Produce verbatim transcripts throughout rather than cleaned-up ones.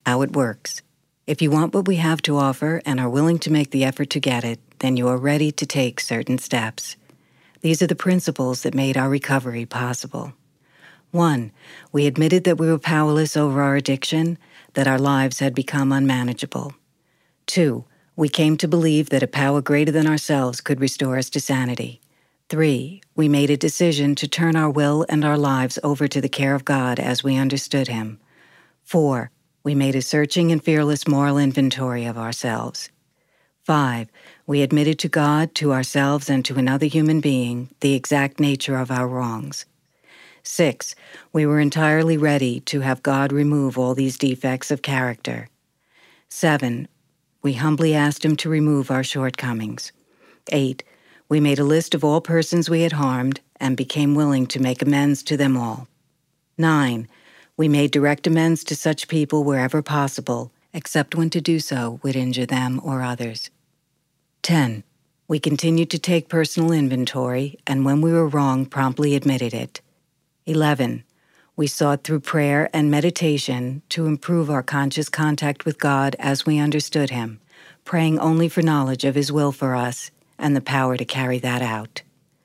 how it works. If you want what we have to offer and are willing to make the effort to get it, then you are ready to take certain steps. These are the principles that made our recovery possible. One, we admitted that we were powerless over our addiction, that our lives had become unmanageable. Two, we came to believe that a power greater than ourselves could restore us to sanity. Three, we made a decision to turn our will and our lives over to the care of God as we understood Him. Four, we made a searching and fearless moral inventory of ourselves. Five, we admitted to God, to ourselves, and to another human being the exact nature of our wrongs. Six, we were entirely ready to have God remove all these defects of character. Seven, we humbly asked Him to remove our shortcomings. Eight, we made a list of all persons we had harmed and became willing to make amends to them all. Nine, we made direct amends to such people wherever possible, except when to do so would injure them or others. Ten, we continued to take personal inventory, and when we were wrong, promptly admitted it. Eleven, we sought through prayer and meditation to improve our conscious contact with God as we understood Him, praying only for knowledge of His will for us and the power to carry that out.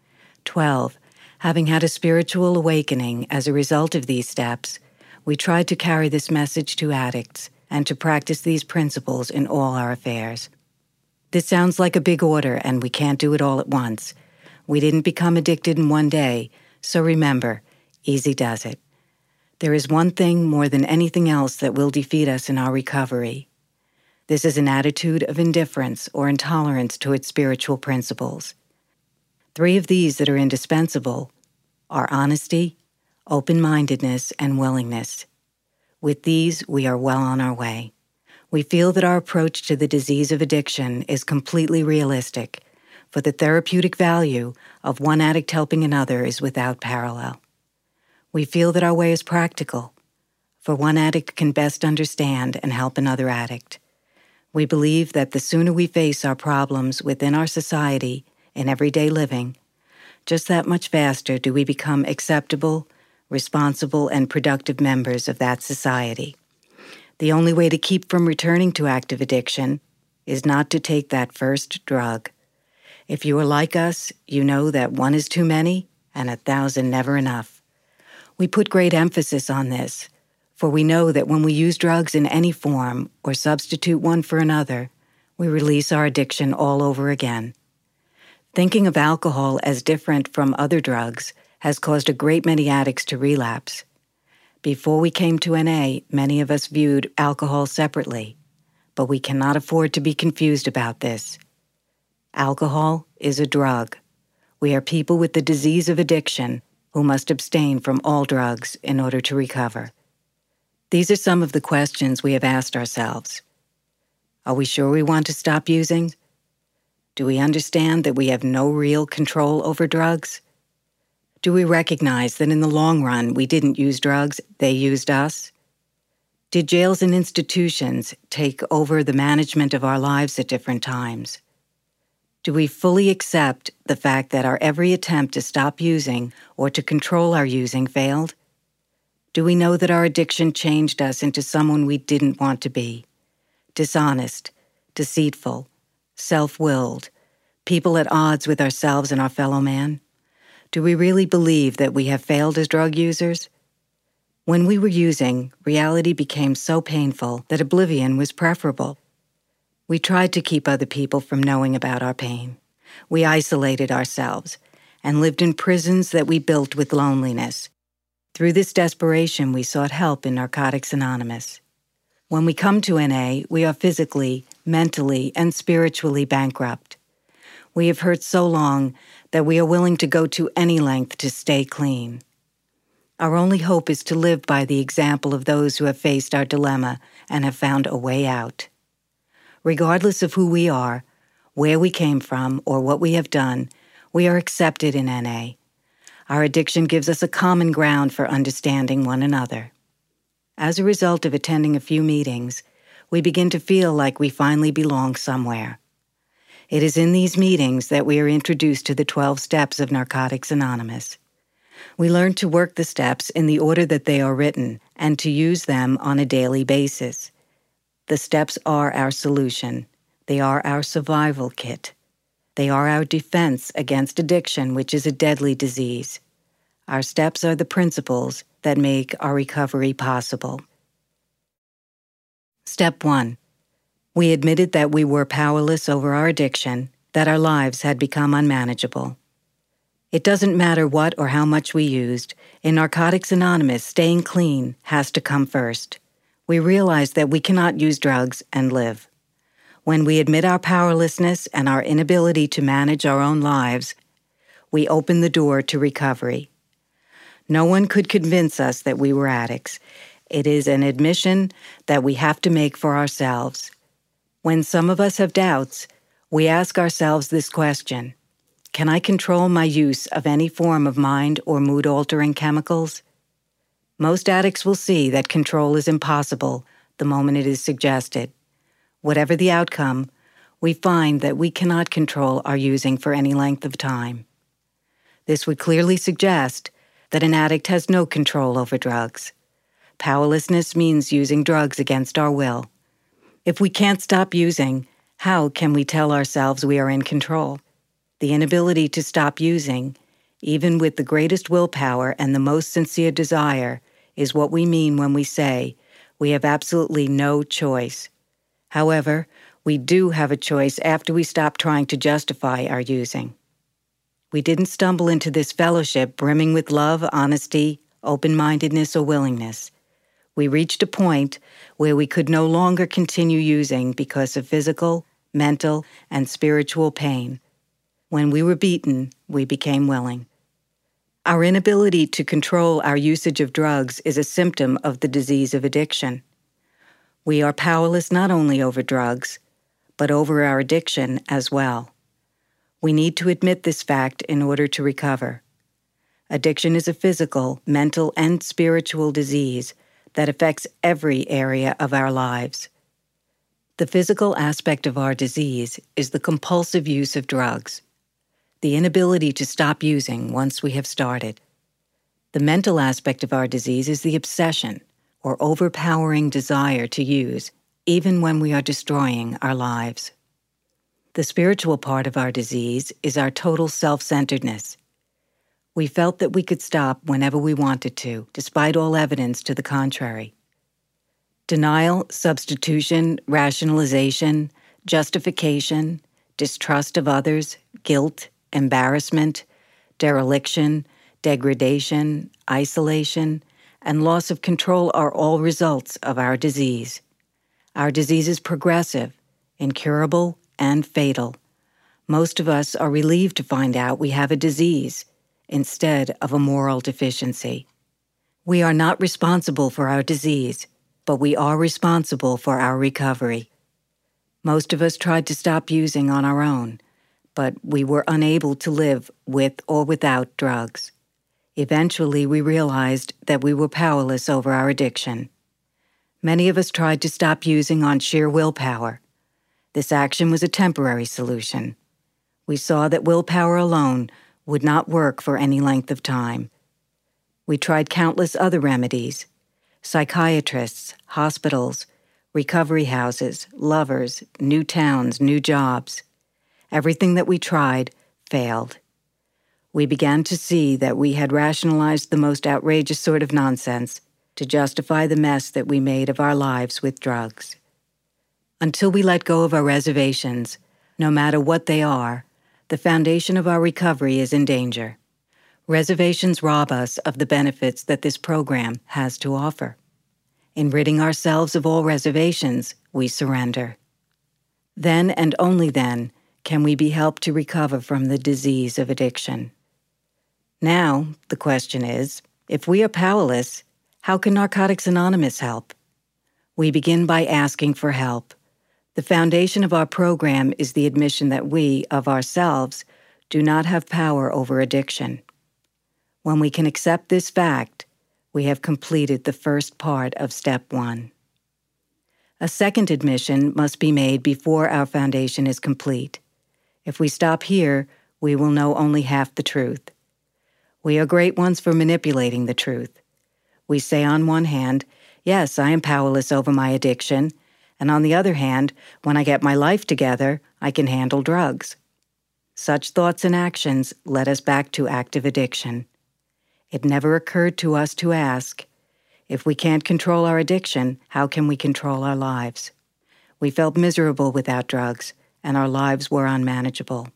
Twelve, having had a spiritual awakening as a result of these steps, we tried to carry this message to addicts and to practice these principles in all our affairs. This sounds like a big order, and we can't do it all at once. We didn't become addicted in one day, so remember, easy does it. There is one thing more than anything else that will defeat us in our recovery. This is an attitude of indifference or intolerance to its spiritual principles. Three of these that are indispensable are honesty, open-mindedness, and willingness. With these, we are well on our way. We feel that our approach to the disease of addiction is completely realistic, for the therapeutic value of one addict helping another is without parallel. We feel that our way is practical, for one addict can best understand and help another addict. We believe that the sooner we face our problems within our society in everyday living, just that much faster do we become acceptable, responsible, and productive members of that society. The only way to keep from returning to active addiction is not to take that first drug. If you are like us, you know that one is too many and a thousand never enough. We put great emphasis on this, for we know that when we use drugs in any form or substitute one for another, we release our addiction all over again. Thinking of alcohol as different from other drugs has caused a great many addicts to relapse. Before we came to N A, many of us viewed alcohol separately, but we cannot afford to be confused about this. Alcohol is a drug. We are people with the disease of addiction who must abstain from all drugs in order to recover. These are some of the questions we have asked ourselves. Are we sure we want to stop using? Do we understand that we have no real control over drugs? Do we recognize that in the long run we didn't use drugs, they used us? Did jails and institutions take over the management of our lives at different times? Do we fully accept the fact that our every attempt to stop using or to control our using failed? Do we know that our addiction changed us into someone we didn't want to be? Dishonest, deceitful, self-willed, people at odds with ourselves and our fellow man? Do we really believe that we have failed as drug users? When we were using, reality became so painful that oblivion was preferable. We tried to keep other people from knowing about our pain. We isolated ourselves and lived in prisons that we built with loneliness. Through this desperation, we sought help in Narcotics Anonymous. When we come to N A, we are physically, mentally, and spiritually bankrupt. We have hurt so long that we are willing to go to any length to stay clean. Our only hope is to live by the example of those who have faced our dilemma and have found a way out. Regardless of who we are, where we came from, or what we have done, we are accepted in N A. Our addiction gives us a common ground for understanding one another. As a result of attending a few meetings, we begin to feel like we finally belong somewhere. It is in these meetings that we are introduced to the twelve steps of Narcotics Anonymous. We learn to work the steps in the order that they are written and to use them on a daily basis. The steps are our solution. They are our survival kit. They are our defense against addiction, which is a deadly disease. Our steps are the principles that make our recovery possible. Step one. We admitted that we were powerless over our addiction, that our lives had become unmanageable. It doesn't matter what or how much we used. In Narcotics Anonymous, staying clean has to come first. We realize that we cannot use drugs and live. When we admit our powerlessness and our inability to manage our own lives, we open the door to recovery. No one could convince us that we were addicts. It is an admission that we have to make for ourselves. When some of us have doubts, we ask ourselves this question: can I control my use of any form of mind or mood-altering chemicals? Most addicts will see that control is impossible the moment it is suggested. Whatever the outcome, we find that we cannot control our using for any length of time. This would clearly suggest that an addict has no control over drugs. Powerlessness means using drugs against our will. If we can't stop using, how can we tell ourselves we are in control? The inability to stop using, even with the greatest willpower and the most sincere desire, is what we mean when we say we have absolutely no choice. However, we do have a choice after we stop trying to justify our using. We didn't stumble into this fellowship brimming with love, honesty, open-mindedness, or willingness. We reached a point where we could no longer continue using because of physical, mental, and spiritual pain. When we were beaten, we became willing. Our inability to control our usage of drugs is a symptom of the disease of addiction. We are powerless not only over drugs, but over our addiction as well. We need to admit this fact in order to recover. Addiction is a physical, mental, and spiritual disease that affects every area of our lives. The physical aspect of our disease is the compulsive use of drugs, the inability to stop using once we have started. The mental aspect of our disease is the obsession or overpowering desire to use, even when we are destroying our lives. The spiritual part of our disease is our total self-centeredness. We felt that we could stop whenever we wanted to, despite all evidence to the contrary. Denial, substitution, rationalization, justification, distrust of others, guilt, embarrassment, dereliction, degradation, isolation, and loss of control are all results of our disease. Our disease is progressive, incurable, and fatal. Most of us are relieved to find out we have a disease instead of a moral deficiency. We are not responsible for our disease, but we are responsible for our recovery. Most of us tried to stop using on our own, but we were unable to live with or without drugs. Eventually, we realized that we were powerless over our addiction. Many of us tried to stop using on sheer willpower. This action was a temporary solution. We saw that willpower alone would not work for any length of time. We tried countless other remedies: psychiatrists, hospitals, recovery houses, lovers, new towns, new jobs. Everything that we tried failed. We began to see that we had rationalized the most outrageous sort of nonsense to justify the mess that we made of our lives with drugs. Until we let go of our reservations, no matter what they are, the foundation of our recovery is in danger. Reservations rob us of the benefits that this program has to offer. In ridding ourselves of all reservations, we surrender. Then and only then can we be helped to recover from the disease of addiction. Now, the question is, if we are powerless, how can Narcotics Anonymous help? We begin by asking for help. The foundation of our program is the admission that we, of ourselves, do not have power over addiction. When we can accept this fact, we have completed the first part of step one. A second admission must be made before our foundation is complete. If we stop here, we will know only half the truth. We are great ones for manipulating the truth. We say on one hand, yes, I am powerless over my addiction, And on the other hand, when I get my life together, I can handle drugs. Such thoughts and actions led us back to active addiction. It never occurred to us to ask, if we can't control our addiction, how can we control our lives? We felt miserable without drugs, and our lives were unmanageable.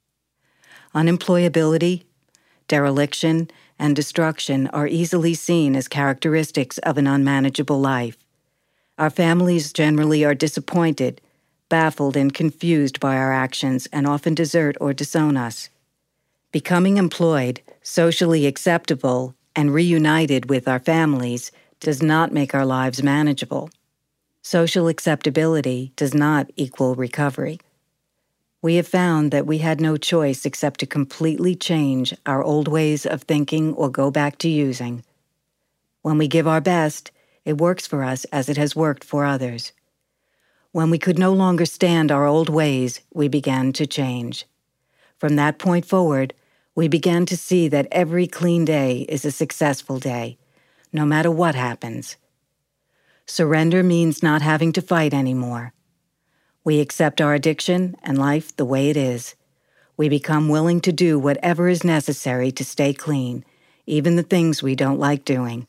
Unemployability, dereliction, and destruction are easily seen as characteristics of an unmanageable life. Our families generally are disappointed, baffled, and confused by our actions and often desert or disown us. Becoming employed, socially acceptable, and reunited with our families does not make our lives manageable. Social acceptability does not equal recovery. We have found that we had no choice except to completely change our old ways of thinking or go back to using. When we give our best, it works for us as it has worked for others. When we could no longer stand our old ways, we began to change. From that point forward, we began to see that every clean day is a successful day, no matter what happens. Surrender means not having to fight anymore. We accept our addiction and life the way it is. We become willing to do whatever is necessary to stay clean, even the things we don't like doing.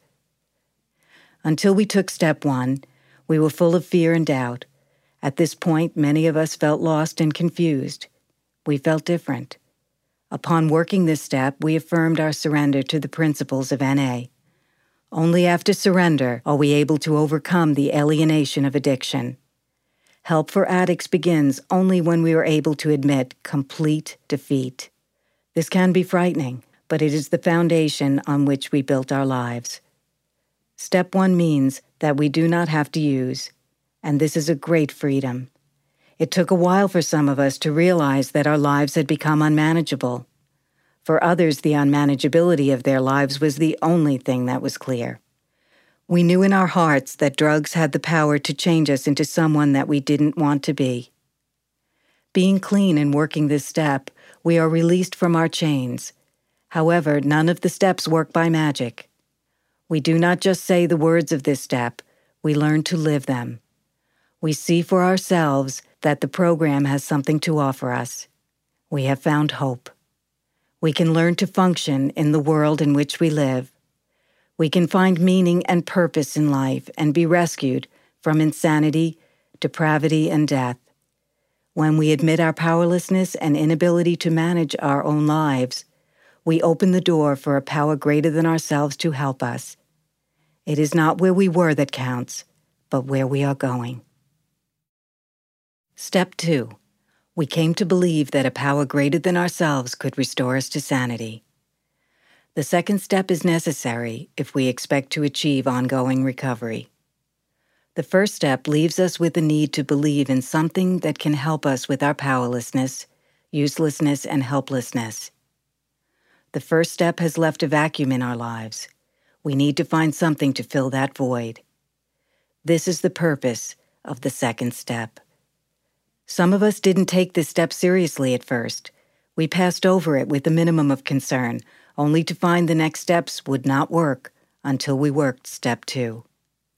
Until we took step one, we were full of fear and doubt. At this point, many of us felt lost and confused. We felt different. Upon working this step, we affirmed our surrender to the principles of N A. Only after surrender are we able to overcome the alienation of addiction. Help for addicts begins only when we are able to admit complete defeat. This can be frightening, but it is the foundation on which we built our lives. Step one means that we do not have to use, and this is a great freedom. It took a while for some of us to realize that our lives had become unmanageable. For others, the unmanageability of their lives was the only thing that was clear. We knew in our hearts that drugs had the power to change us into someone that we didn't want to be. Being clean and working this step, we are released from our chains. However, none of the steps work by magic. We do not just say the words of this step, we learn to live them. We see for ourselves that the program has something to offer us. We have found hope. We can learn to function in the world in which we live. We can find meaning and purpose in life and be rescued from insanity, depravity, and death. When we admit our powerlessness and inability to manage our own lives, we open the door for a power greater than ourselves to help us. It is not where we were that counts, but where we are going. Step two. We came to believe that a power greater than ourselves could restore us to sanity. The second step is necessary if we expect to achieve ongoing recovery. The first step leaves us with the need to believe in something that can help us with our powerlessness, uselessness, and helplessness. The first step has left a vacuum in our lives. We need to find something to fill that void. This is the purpose of the second step. Some of us didn't take this step seriously at first. We passed over it with a minimum of concern, only to find the next steps would not work until we worked step two.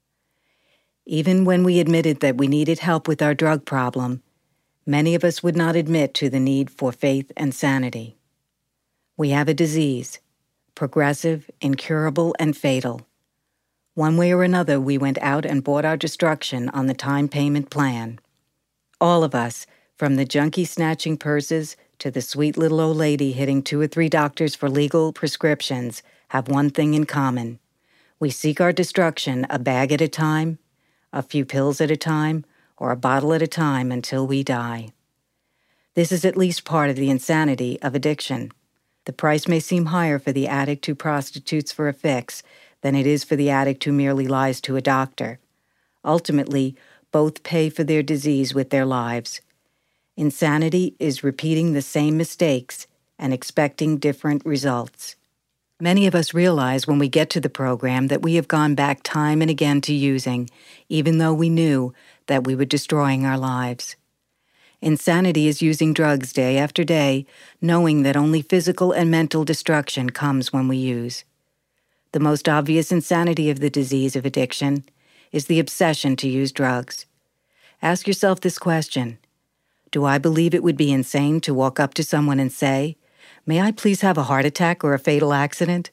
Even when we admitted that we needed help with our drug problem, many of us would not admit to the need for faith and sanity. We have a disease, progressive, incurable, and fatal. One way or another, we went out and bought our destruction on the time payment plan. All of us, from the junkie snatching purses to the sweet little old lady hitting two or three doctors for legal prescriptions, have one thing in common. We seek our destruction a bag at a time, a few pills at a time, or a bottle at a time until we die. This is at least part of the insanity of addiction. The price may seem higher for the addict who prostitutes for a fix than it is for the addict who merely lies to a doctor. Ultimately, both pay for their disease with their lives. Insanity is repeating the same mistakes and expecting different results. Many of us realize when we get to the program that we have gone back time and again to using, even though we knew that we were destroying our lives. Insanity is using drugs day after day, knowing that only physical and mental destruction comes when we use. The most obvious insanity of the disease of addiction is the obsession to use drugs. Ask yourself this question. Do I believe it would be insane to walk up to someone and say, "May I please have a heart attack or a fatal accident?"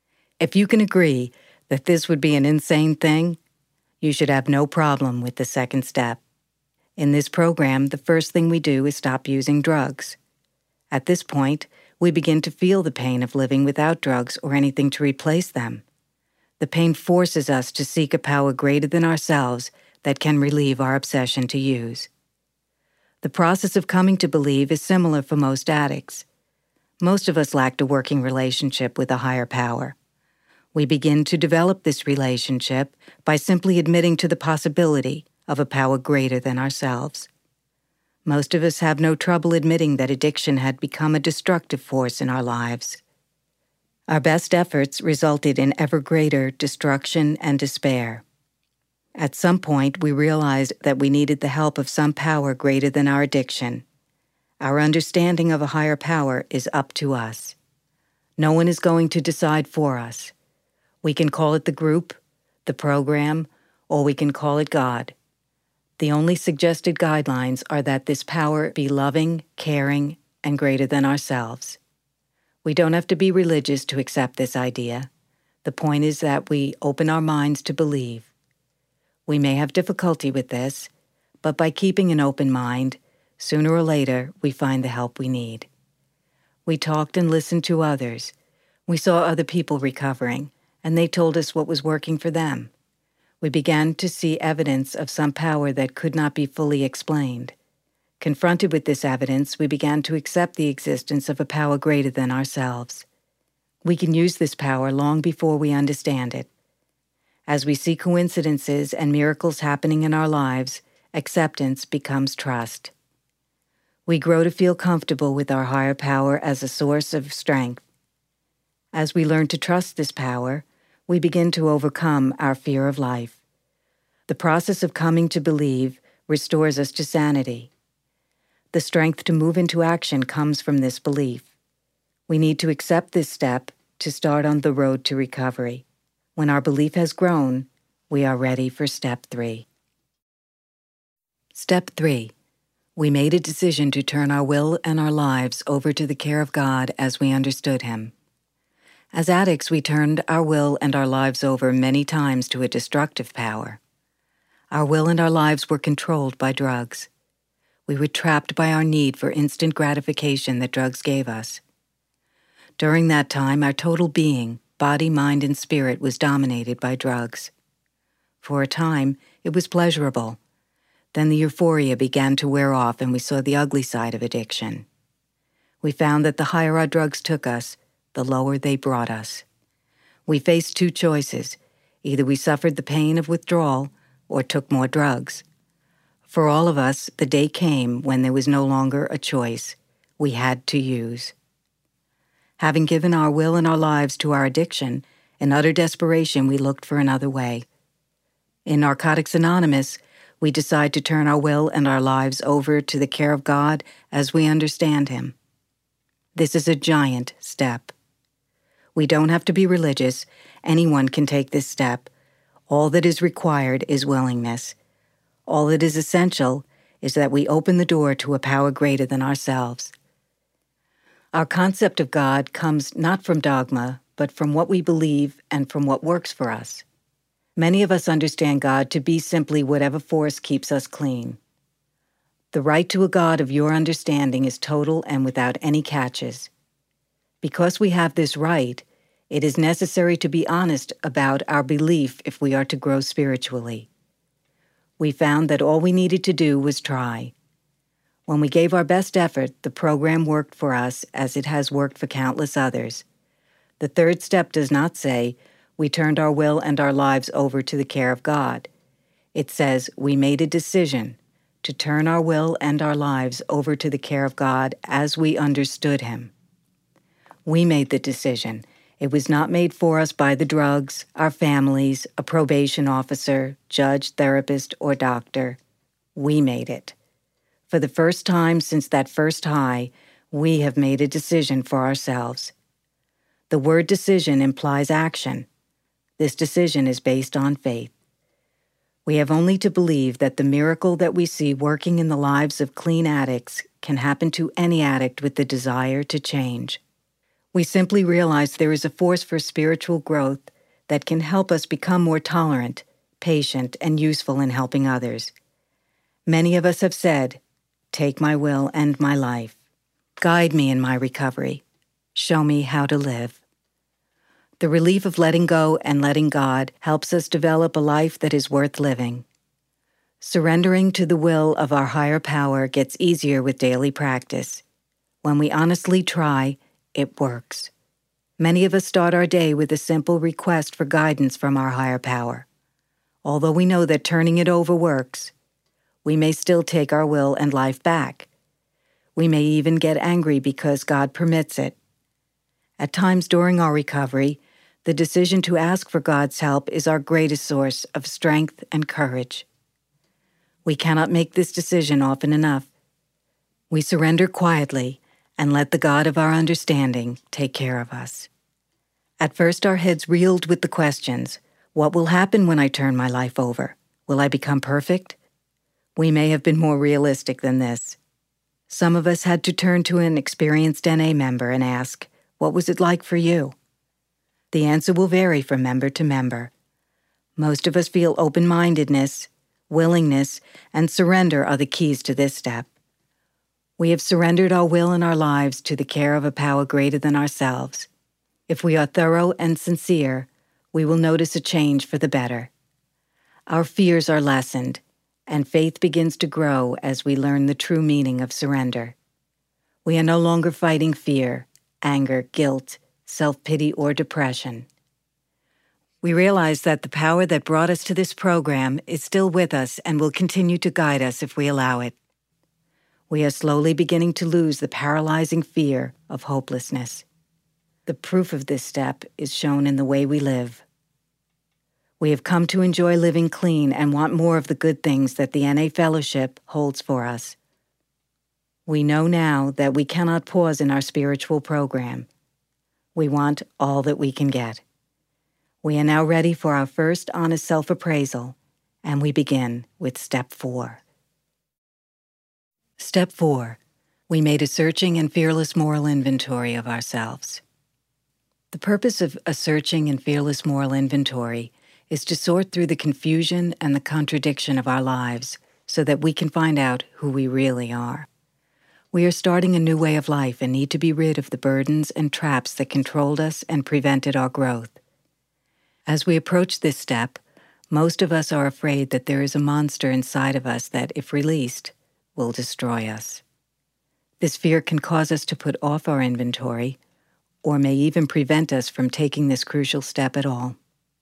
If you can agree that this would be an insane thing, you should have no problem with the second step. In this program, the first thing we do is stop using drugs. At this point, we begin to feel the pain of living without drugs or anything to replace them. The pain forces us to seek a power greater than ourselves that can relieve our obsession to use. The process of coming to believe is similar for most addicts. Most of us lacked a working relationship with a higher power. We begin to develop this relationship by simply admitting to the possibility of a power greater than ourselves. Most of us have no trouble admitting that addiction had become a destructive force in our lives. Our best efforts resulted in ever greater destruction and despair. At some point, we realized that we needed the help of some power greater than our addiction. Our understanding of a higher power is up to us. No one is going to decide for us. We can call it the group, the program, or we can call it God. The only suggested guidelines are that this power be loving, caring, and greater than ourselves. We don't have to be religious to accept this idea. The point is that we open our minds to believe. We may have difficulty with this, but by keeping an open mind, sooner or later we find the help we need. We talked and listened to others. We saw other people recovering, and they told us what was working for them. We began to see evidence of some power that could not be fully explained. Confronted with this evidence, we began to accept the existence of a power greater than ourselves. We can use this power long before we understand it. As we see coincidences and miracles happening in our lives, acceptance becomes trust. We grow to feel comfortable with our higher power as a source of strength. As we learn to trust this power, we begin to overcome our fear of life. The process of coming to believe restores us to sanity. The strength to move into action comes from this belief. We need to accept this step to start on the road to recovery. When our belief has grown, we are ready for step three. Step three. We made a decision to turn our will and our lives over to the care of God as we understood Him. As addicts, we turned our will and our lives over many times to a destructive power. Our will and our lives were controlled by drugs. We were trapped by our need for instant gratification that drugs gave us. During that time, our total being, body, mind, and spirit, was dominated by drugs. For a time, it was pleasurable. Then the euphoria began to wear off and we saw the ugly side of addiction. We found that the higher our drugs took us, the lower they brought us. We faced two choices. Either we suffered the pain of withdrawal or took more drugs. For all of us, the day came when there was no longer a choice. We had to use. Having given our will and our lives to our addiction, in utter desperation, we looked for another way. In Narcotics Anonymous, we decide to turn our will and our lives over to the care of God as we understand Him. This is a giant step. We don't have to be religious. Anyone can take this step. All that is required is willingness. All that is essential is that we open the door to a power greater than ourselves. Our concept of God comes not from dogma, but from what we believe and from what works for us. Many of us understand God to be simply whatever force keeps us clean. The right to a God of your understanding is total and without any catches. Because we have this right, it is necessary to be honest about our belief if we are to grow spiritually. We found that all we needed to do was try. When we gave our best effort, the program worked for us as it has worked for countless others. The third step does not say, we turned our will and our lives over to the care of God. It says, we made a decision to turn our will and our lives over to the care of God as we understood Him. We made the decision. It was not made for us by the drugs, our families, a probation officer, judge, therapist, or doctor. We made it. For the first time since that first high, we have made a decision for ourselves. The word decision implies action. This decision is based on faith. We have only to believe that the miracle that we see working in the lives of clean addicts can happen to any addict with the desire to change. We simply realize there is a force for spiritual growth that can help us become more tolerant, patient, and useful in helping others. Many of us have said, "Take my will and my life. Guide me in my recovery. Show me how to live." The relief of letting go and letting God helps us develop a life that is worth living. Surrendering to the will of our higher power gets easier with daily practice. When we honestly try, it works. Many of us start our day with a simple request for guidance from our higher power. Although we know that turning it over works, we may still take our will and life back. We may even get angry because God permits it. At times during our recovery, the decision to ask for God's help is our greatest source of strength and courage. We cannot make this decision often enough. We surrender quietly and let the God of our understanding take care of us. At first our heads reeled with the questions, what will happen when I turn my life over? Will I become perfect? We may have been more realistic than this. Some of us had to turn to an experienced N A member and ask, what was it like for you? The answer will vary from member to member. Most of us feel open-mindedness, willingness, and surrender are the keys to this step. We have surrendered our will and our lives to the care of a power greater than ourselves. If we are thorough and sincere, we will notice a change for the better. Our fears are lessened, and faith begins to grow as we learn the true meaning of surrender. We are no longer fighting fear, anger, guilt, self-pity, or depression. We realize that the power that brought us to this program is still with us and will continue to guide us if we allow it. We are slowly beginning to lose the paralyzing fear of hopelessness. The proof of this step is shown in the way we live. We have come to enjoy living clean and want more of the good things that the N A Fellowship holds for us. We know now that we cannot pause in our spiritual program. We want all that we can get. We are now ready for our first honest self-appraisal, and we begin with Step four. Step four. We made a searching and fearless moral inventory of ourselves. The purpose of a searching and fearless moral inventory is to sort through the confusion and the contradiction of our lives so that we can find out who we really are. We are starting a new way of life and need to be rid of the burdens and traps that controlled us and prevented our growth. As we approach this step, most of us are afraid that there is a monster inside of us that, if released, will destroy us. This fear can cause us to put off our inventory, or may even prevent us from taking this crucial step at all.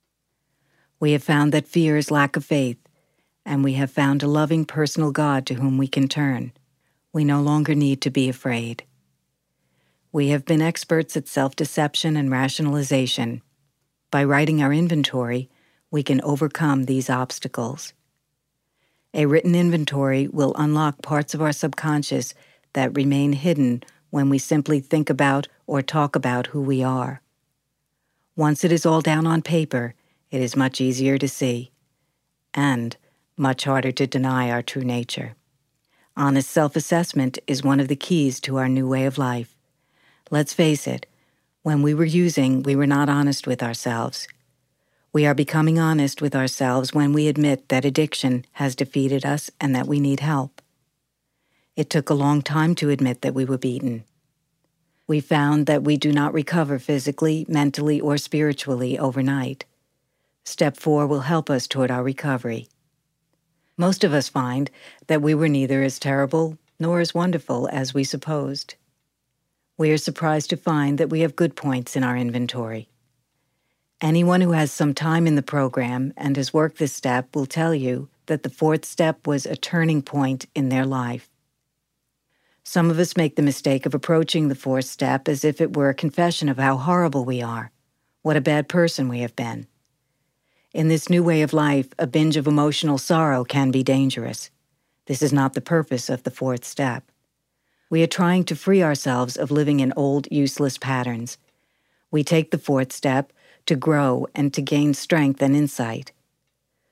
We have found that fear is lack of faith, and we have found a loving personal God to whom we can turn. We no longer need to be afraid. We have been experts at self-deception and rationalization. By writing our inventory, we can overcome these obstacles. A written inventory will unlock parts of our subconscious that remain hidden when we simply think about or talk about who we are. Once it is all down on paper, it is much easier to see, and much harder to deny our true nature. Honest self-assessment is one of the keys to our new way of life. Let's face it, when we were using, we were not honest with ourselves. We are becoming honest with ourselves when we admit that addiction has defeated us and that we need help. It took a long time to admit that we were beaten. We found that we do not recover physically, mentally, or spiritually overnight. Step four will help us toward our recovery. Most of us find that we were neither as terrible nor as wonderful as we supposed. We are surprised to find that we have good points in our inventory. Anyone who has some time in the program and has worked this step will tell you that the fourth step was a turning point in their life. Some of us make the mistake of approaching the fourth step as if it were a confession of how horrible we are, what a bad person we have been. In this new way of life, a binge of emotional sorrow can be dangerous. This is not the purpose of the fourth step. We are trying to free ourselves of living in old, useless patterns. We take the fourth step to grow and to gain strength and insight.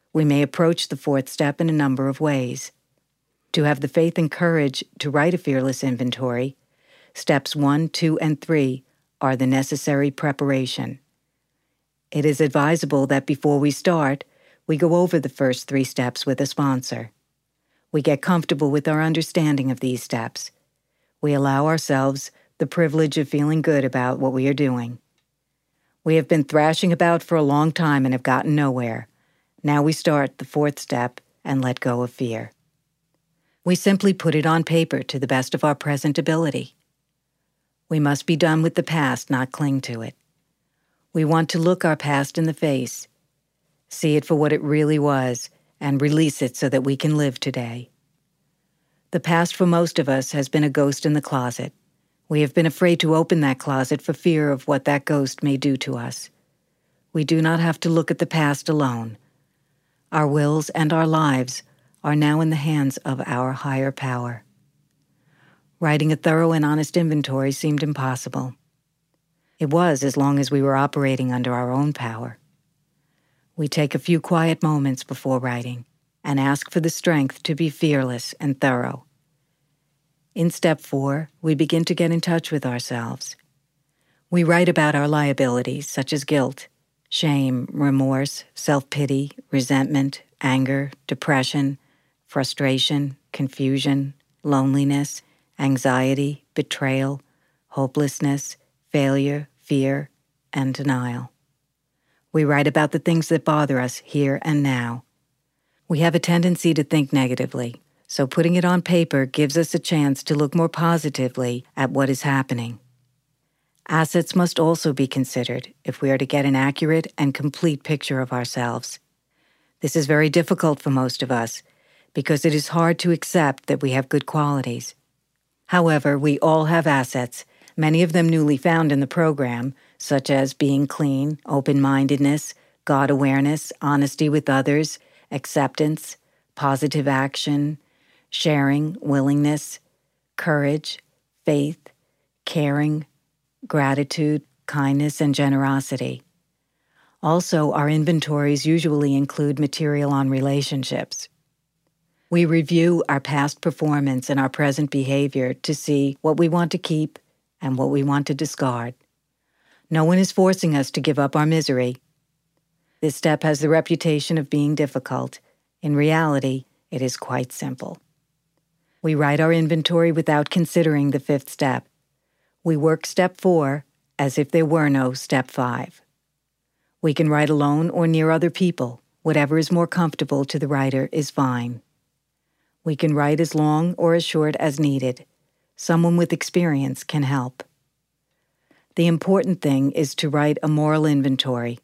we may approach the fourth step in a number of ways. To have the faith and courage to write a fearless inventory, steps one, two, and three are the necessary preparation. It is advisable that before we start, we go over the first three steps with a sponsor. We get comfortable with our understanding of these steps. We allow ourselves the privilege of feeling good about what we are doing. We have been thrashing about for a long time and have gotten nowhere. Now we start the fourth step and let go of fear. We simply put it on paper to the best of our present ability. We must be done with the past, not cling to it. We want to look our past in the face, see it for what it really was, and release it so that we can live today. The past for most of us has been a ghost in the closet. We have been afraid to open that closet for fear of what that ghost may do to us. We do not have to look at the past alone. Our wills and our lives are now in the hands of our higher power. Writing a thorough and honest inventory seemed impossible. It was as long as we were operating under our own power. We take a few quiet moments before writing and ask for the strength to be fearless and thorough. In step four, we begin to get in touch with ourselves. We write about our liabilities, such as guilt, shame, remorse, self-pity, resentment, anger, depression, frustration, confusion, loneliness, anxiety, betrayal, hopelessness, failure, fear, and denial. We write about the things that bother us here and now. We have a tendency to think negatively, so putting it on paper gives us a chance to look more positively at what is happening. Assets must also be considered if we are to get an accurate and complete picture of ourselves. This is very difficult for most of us because it is hard to accept that we have good qualities. However, we all have assets, many of them newly found in the program, such as being clean, open-mindedness, God awareness, honesty with others, acceptance, positive action, sharing, willingness, courage, faith, caring, gratitude, kindness, and generosity. Also, our inventories usually include material on relationships. We review our past performance and our present behavior to see what we want to keep and what we want to discard. No one is forcing us to give up our misery. This step has the reputation of being difficult. In reality, it is quite simple. We write our inventory without considering the fifth step. We work step four as if there were no step five. We can write alone or near other people. Whatever is more comfortable to the writer is fine. We can write as long or as short as needed. Someone with experience can help. The important thing is to write a moral inventory.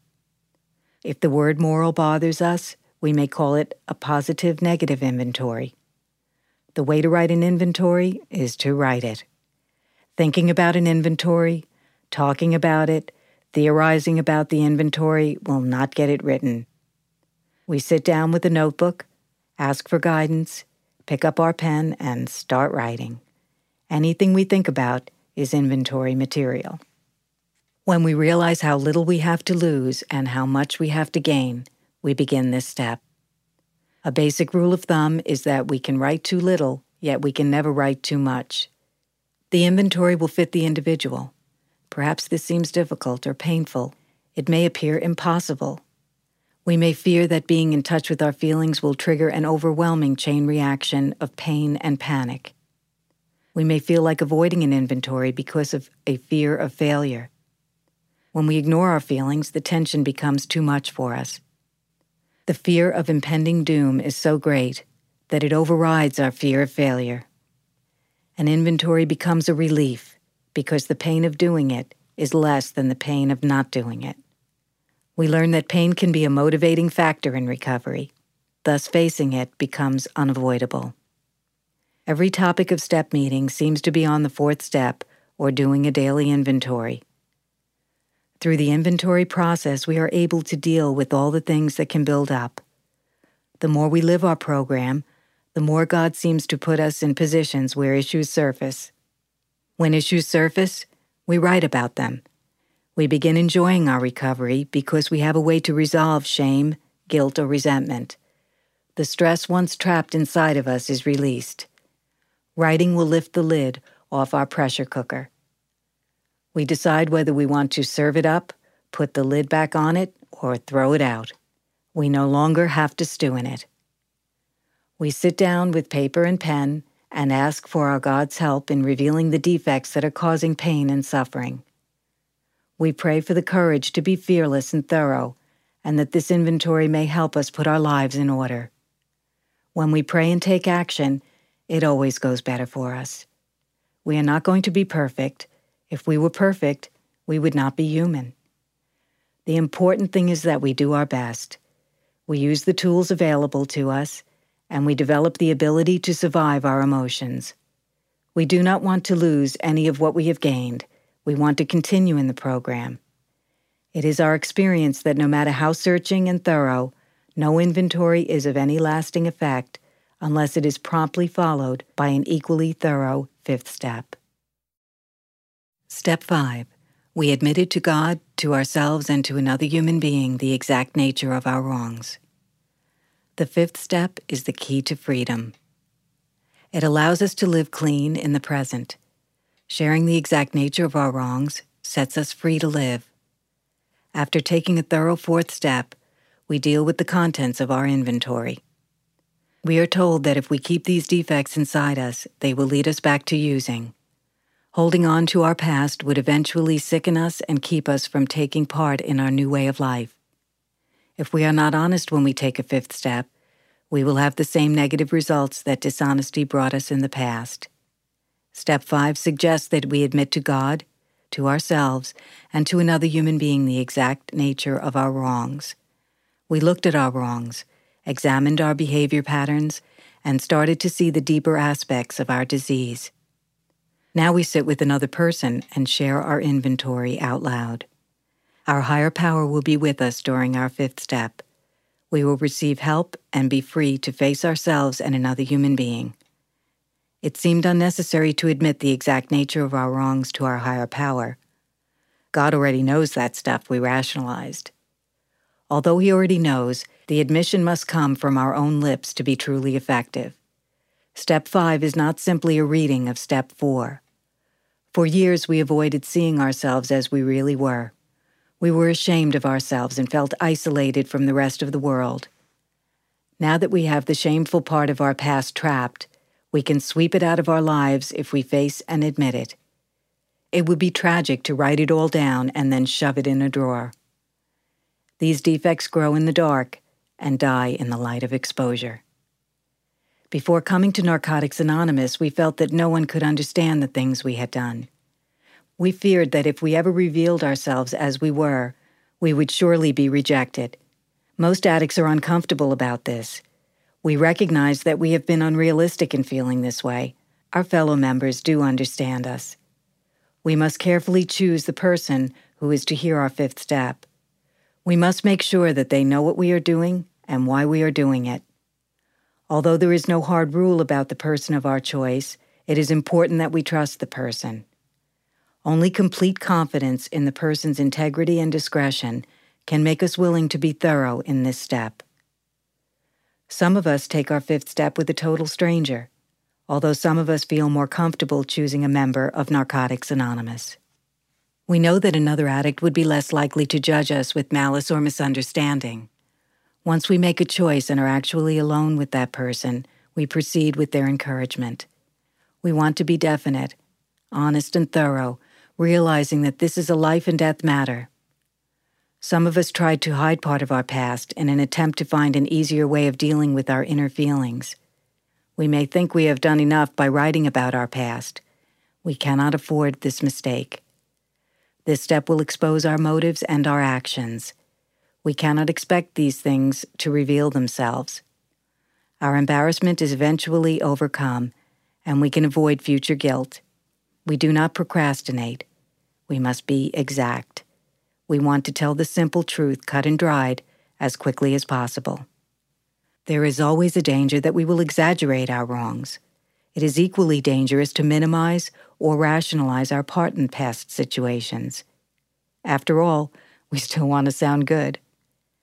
If the word moral bothers us, we may call it a positive negative inventory. The way to write an inventory is to write it. Thinking about an inventory, talking about it, theorizing about the inventory will not get it written. We sit down with a notebook, ask for guidance, pick up our pen, and start writing. Anything we think about is inventory material. When we realize how little we have to lose and how much we have to gain, we begin this step. A basic rule of thumb is that we can write too little, yet we can never write too much. The inventory will fit the individual. Perhaps this seems difficult or painful. It may appear impossible. We may fear that being in touch with our feelings will trigger an overwhelming chain reaction of pain and panic. We may feel like avoiding an inventory because of a fear of failure. When we ignore our feelings, the tension becomes too much for us. The fear of impending doom is so great that it overrides our fear of failure. An inventory becomes a relief because the pain of doing it is less than the pain of not doing it. We learn that pain can be a motivating factor in recovery. Thus, facing it becomes unavoidable. Every topic of step meeting seems to be on the fourth step or doing a daily inventory. Through the inventory process, we are able to deal with all the things that can build up. The more we live our program, the more God seems to put us in positions where issues surface. When issues surface, we write about them. We begin enjoying our recovery because we have a way to resolve shame, guilt, or resentment. The stress once trapped inside of us is released. Writing will lift the lid off our pressure cooker. We decide whether we want to serve it up, put the lid back on it, or throw it out. We no longer have to stew in it. We sit down with paper and pen and ask for our God's help in revealing the defects that are causing pain and suffering. We pray for the courage to be fearless and thorough, and that this inventory may help us put our lives in order. When we pray and take action, it always goes better for us. We are not going to be perfect. If we were perfect, we would not be human. The important thing is that we do our best. We use the tools available to us, and we develop the ability to survive our emotions. We do not want to lose any of what we have gained. We want to continue in the program. It is our experience that no matter how searching and thorough, no inventory is of any lasting effect unless it is promptly followed by an equally thorough fifth step. Step five. We admitted to God, to ourselves, and to another human being the exact nature of our wrongs. The fifth step is the key to freedom. It allows us to live clean in the present. Sharing the exact nature of our wrongs sets us free to live. After taking a thorough fourth step, we deal with the contents of our inventory. We are told that if we keep these defects inside us, they will lead us back to using. Holding on to our past would eventually sicken us and keep us from taking part in our new way of life. If we are not honest when we take a fifth step, we will have the same negative results that dishonesty brought us in the past. Step five suggests that we admit to God, to ourselves, and to another human being the exact nature of our wrongs. We looked at our wrongs, examined our behavior patterns, and started to see the deeper aspects of our disease. Now we sit with another person and share our inventory out loud. Our higher power will be with us during our fifth step. We will receive help and be free to face ourselves and another human being. It seemed unnecessary to admit the exact nature of our wrongs to our higher power. God already knows that stuff we rationalized. Although He already knows, the admission must come from our own lips to be truly effective. Step five is not simply a reading of step four. For years we avoided seeing ourselves as we really were. We were ashamed of ourselves and felt isolated from the rest of the world. Now that we have the shameful part of our past trapped, we can sweep it out of our lives if we face and admit it. It would be tragic to write it all down and then shove it in a drawer. These defects grow in the dark and die in the light of exposure. Before coming to Narcotics Anonymous, we felt that no one could understand the things we had done. We feared that if we ever revealed ourselves as we were, we would surely be rejected. Most addicts are uncomfortable about this. We recognize that we have been unrealistic in feeling this way. Our fellow members do understand us. We must carefully choose the person who is to hear our fifth step. We must make sure that they know what we are doing and why we are doing it. Although there is no hard rule about the person of our choice, it is important that we trust the person. Only complete confidence in the person's integrity and discretion can make us willing to be thorough in this step. Some of us take our fifth step with a total stranger, although some of us feel more comfortable choosing a member of Narcotics Anonymous. We know that another addict would be less likely to judge us with malice or misunderstanding. Once we make a choice and are actually alone with that person, we proceed with their encouragement. We want to be definite, honest and thorough, realizing that this is a life and death matter. Some of us tried to hide part of our past in an attempt to find an easier way of dealing with our inner feelings. We may think we have done enough by writing about our past. We cannot afford this mistake. This step will expose our motives and our actions. We cannot expect these things to reveal themselves. Our embarrassment is eventually overcome, and we can avoid future guilt. We do not procrastinate. We must be exact. We want to tell the simple truth, cut and dried, as quickly as possible. There is always a danger that we will exaggerate our wrongs. It is equally dangerous to minimize or rationalize our part in past situations. After all, we still want to sound good.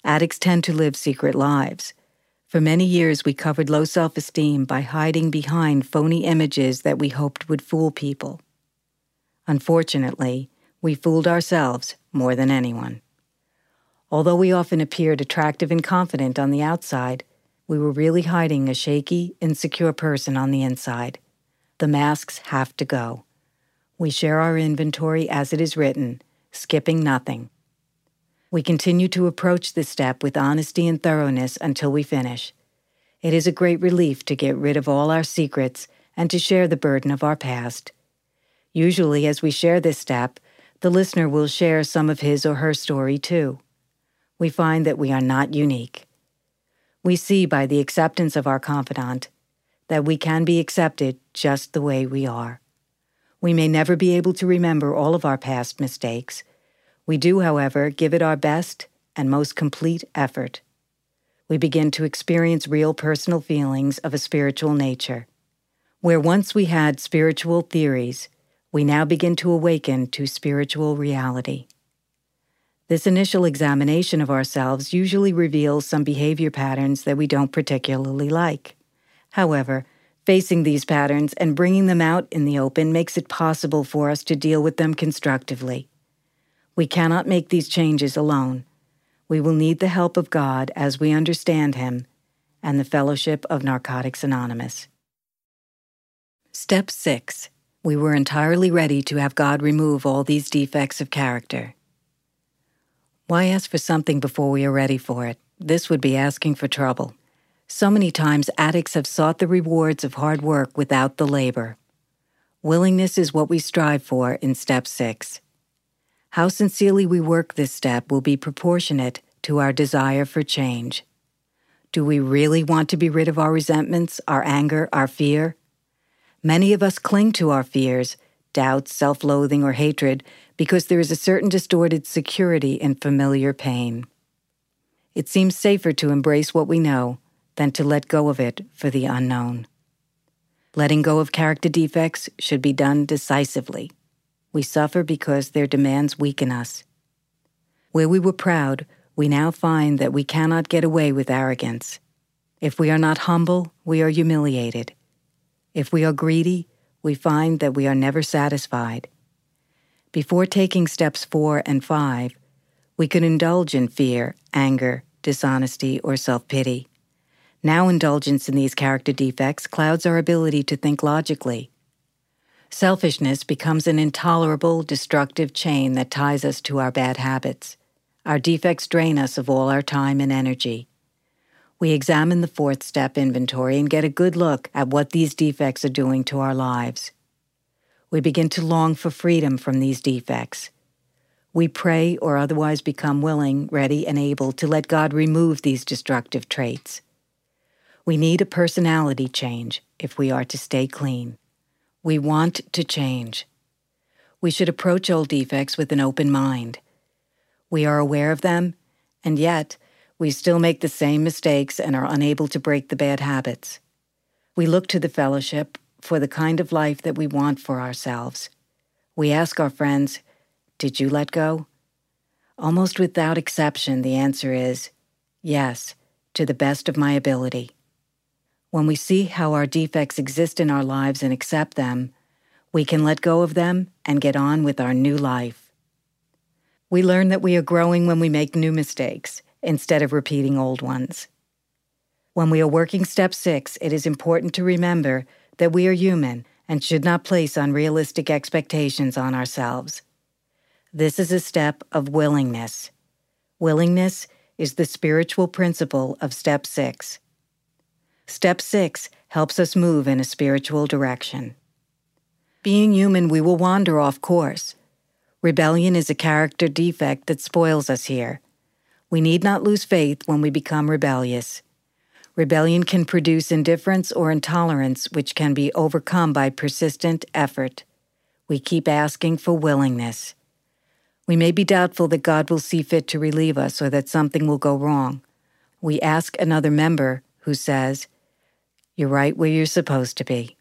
Addicts tend to live secret lives. For many years, we covered low self-esteem by hiding behind phony images that we hoped would fool people. Unfortunately, we fooled ourselves more than anyone. Although we often appeared attractive and confident on the outside, we were really hiding a shaky, insecure person on the inside. The masks have to go. We share our inventory as it is written, skipping nothing. We continue to approach this step with honesty and thoroughness until we finish. It is a great relief to get rid of all our secrets and to share the burden of our past. Usually, as we share this step, the listener will share some of his or her story too. We find that we are not unique. We see by the acceptance of our confidant that we can be accepted just the way we are. We may never be able to remember all of our past mistakes. We do, however, give it our best and most complete effort. We begin to experience real personal feelings of a spiritual nature. Where once we had spiritual theories, we now begin to awaken to spiritual reality. This initial examination of ourselves usually reveals some behavior patterns that we don't particularly like. However, facing these patterns and bringing them out in the open makes it possible for us to deal with them constructively. We cannot make these changes alone. We will need the help of God as we understand Him and the fellowship of Narcotics Anonymous. Step six. We were entirely ready to have God remove all these defects of character. Why ask for something before we are ready for it? This would be asking for trouble. So many times addicts have sought the rewards of hard work without the labor. Willingness is what we strive for in step six. How sincerely we work this step will be proportionate to our desire for change. Do we really want to be rid of our resentments, our anger, our fear? Many of us cling to our fears, doubts, self-loathing, or hatred because there is a certain distorted security in familiar pain. It seems safer to embrace what we know than to let go of it for the unknown. Letting go of character defects should be done decisively. We suffer because their demands weaken us. Where we were proud, we now find that we cannot get away with arrogance. If we are not humble, we are humiliated. If we are greedy, we find that we are never satisfied. Before taking steps four and five, we could indulge in fear, anger, dishonesty, or self-pity. Now indulgence in these character defects clouds our ability to think logically. Selfishness becomes an intolerable, destructive chain that ties us to our bad habits. Our defects drain us of all our time and energy. We examine the fourth step inventory and get a good look at what these defects are doing to our lives. We begin to long for freedom from these defects. We pray or otherwise become willing, ready, and able to let God remove these destructive traits. We need a personality change if we are to stay clean. We want to change. We should approach old defects with an open mind. We are aware of them, and yet we still make the same mistakes and are unable to break the bad habits. We look to the fellowship for the kind of life that we want for ourselves. We ask our friends, "Did you let go?" Almost without exception, the answer is, yes, to the best of my ability. When we see how our defects exist in our lives and accept them, we can let go of them and get on with our new life. We learn that we are growing when we make new mistakes instead of repeating old ones. When we are working step six, it is important to remember that we are human and should not place unrealistic expectations on ourselves. This is a step of willingness. Willingness is the spiritual principle of step six. Step six helps us move in a spiritual direction. Being human, we will wander off course. Rebellion is a character defect that spoils us here. We need not lose faith when we become rebellious. Rebellion can produce indifference or intolerance, which can be overcome by persistent effort. We keep asking for willingness. We may be doubtful that God will see fit to relieve us or that something will go wrong. We ask another member who says, "You're right where you're supposed to be."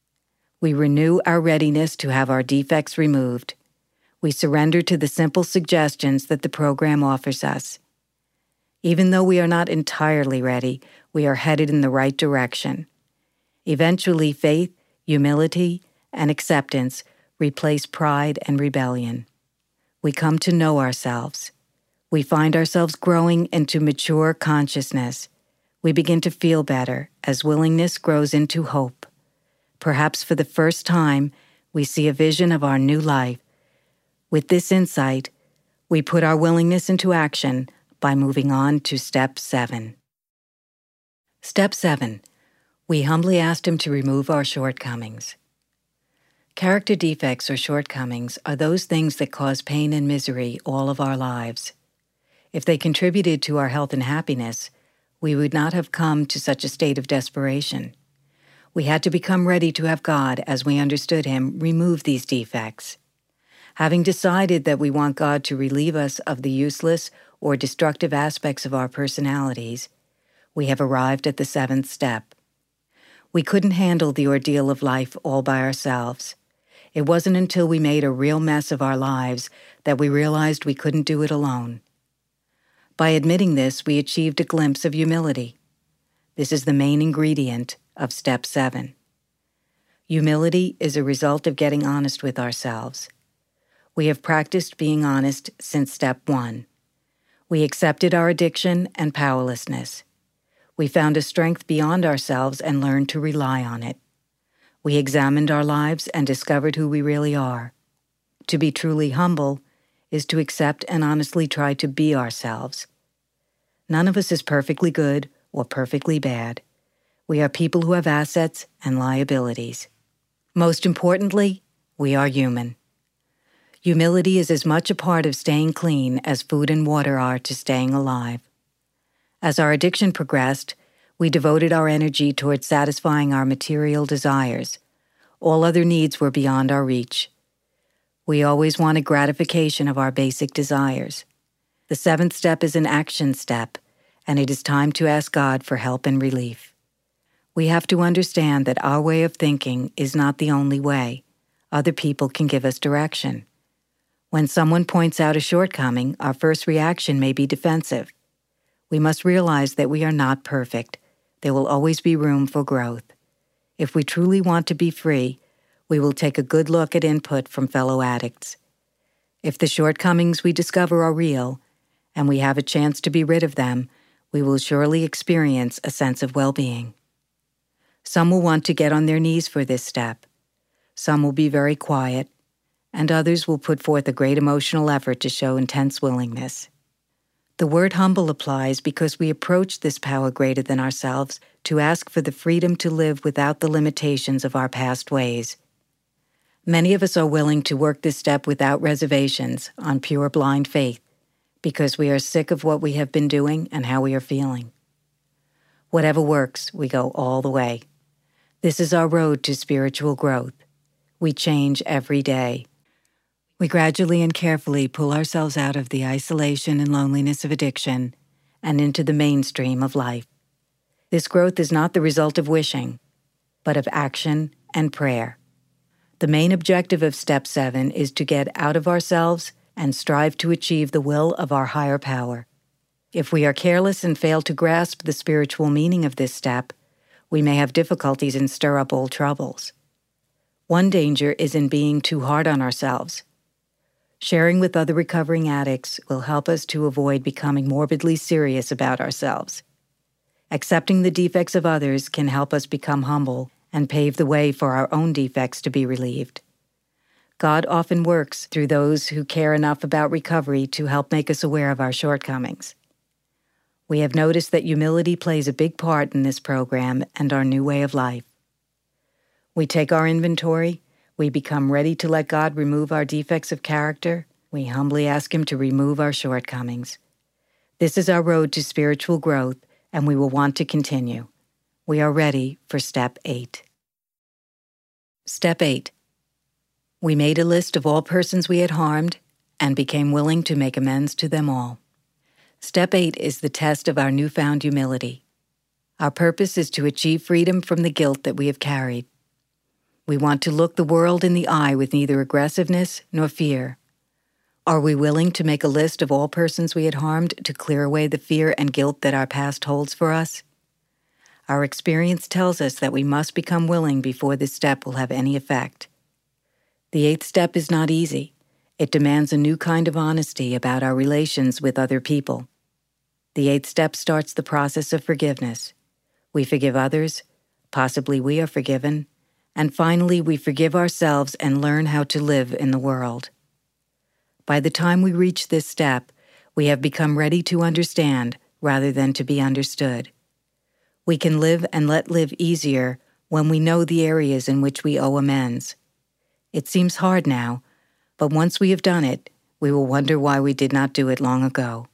We renew our readiness to have our defects removed. We surrender to the simple suggestions that the program offers us. Even though we are not entirely ready, we are headed in the right direction. Eventually, faith, humility, and acceptance replace pride and rebellion. We come to know ourselves. We find ourselves growing into mature consciousness. We begin to feel better as willingness grows into hope. Perhaps for the first time, we see a vision of our new life. With this insight, we put our willingness into action by moving on to Step seven. Step seven. We humbly asked Him to remove our shortcomings. Character defects or shortcomings are those things that cause pain and misery all of our lives. If they contributed to our health and happiness, we would not have come to such a state of desperation. We had to become ready to have God, as we understood Him, remove these defects. Having decided that we want God to relieve us of the useless or destructive aspects of our personalities, we have arrived at the seventh step. We couldn't handle the ordeal of life all by ourselves. It wasn't until we made a real mess of our lives that we realized we couldn't do it alone. By admitting this, we achieved a glimpse of humility. This is the main ingredient of Step seven. Humility is a result of getting honest with ourselves. We have practiced being honest since Step one. We accepted our addiction and powerlessness. We found a strength beyond ourselves and learned to rely on it. We examined our lives and discovered who we really are. To be truly humble is to accept and honestly try to be ourselves. None of us is perfectly good or perfectly bad. We are people who have assets and liabilities. Most importantly, we are human. Humility is as much a part of staying clean as food and water are to staying alive. As our addiction progressed, we devoted our energy towards satisfying our material desires. All other needs were beyond our reach. We always wanted gratification of our basic desires. The seventh step is an action step, and it is time to ask God for help and relief. We have to understand that our way of thinking is not the only way. Other people can give us direction. When someone points out a shortcoming, our first reaction may be defensive. We must realize that we are not perfect. There will always be room for growth. If we truly want to be free, we will take a good look at input from fellow addicts. If the shortcomings we discover are real, and we have a chance to be rid of them, we will surely experience a sense of well-being. Some will want to get on their knees for this step. Some will be very quiet, and others will put forth a great emotional effort to show intense willingness. The word humble applies because we approach this power greater than ourselves to ask for the freedom to live without the limitations of our past ways. Many of us are willing to work this step without reservations, on pure blind faith, because we are sick of what we have been doing and how we are feeling. Whatever works, we go all the way. This is our road to spiritual growth. We change every day. We gradually and carefully pull ourselves out of the isolation and loneliness of addiction and into the mainstream of life. This growth is not the result of wishing, but of action and prayer. The main objective of Step seven is to get out of ourselves and strive to achieve the will of our higher power. If we are careless and fail to grasp the spiritual meaning of this step, we may have difficulties and stir up old troubles. One danger is in being too hard on ourselves. Sharing with other recovering addicts will help us to avoid becoming morbidly serious about ourselves. Accepting the defects of others can help us become humble and pave the way for our own defects to be relieved. God often works through those who care enough about recovery to help make us aware of our shortcomings. We have noticed that humility plays a big part in this program and our new way of life. We take our inventory, we become ready to let God remove our defects of character, we humbly ask Him to remove our shortcomings. This is our road to spiritual growth, and we will want to continue. We are ready for Step eight. Step eight. We made a list of all persons we had harmed and became willing to make amends to them all. Step eight is the test of our newfound humility. Our purpose is to achieve freedom from the guilt that we have carried. We want to look the world in the eye with neither aggressiveness nor fear. Are we willing to make a list of all persons we had harmed to clear away the fear and guilt that our past holds for us? Our experience tells us that we must become willing before this step will have any effect. The eighth step is not easy. It demands a new kind of honesty about our relations with other people. The eighth step starts the process of forgiveness. We forgive others, possibly we are forgiven, and finally we forgive ourselves and learn how to live in the world. By the time we reach this step, we have become ready to understand rather than to be understood. We can live and let live easier when we know the areas in which we owe amends. It seems hard now, but once we have done it, we will wonder why we did not do it long ago.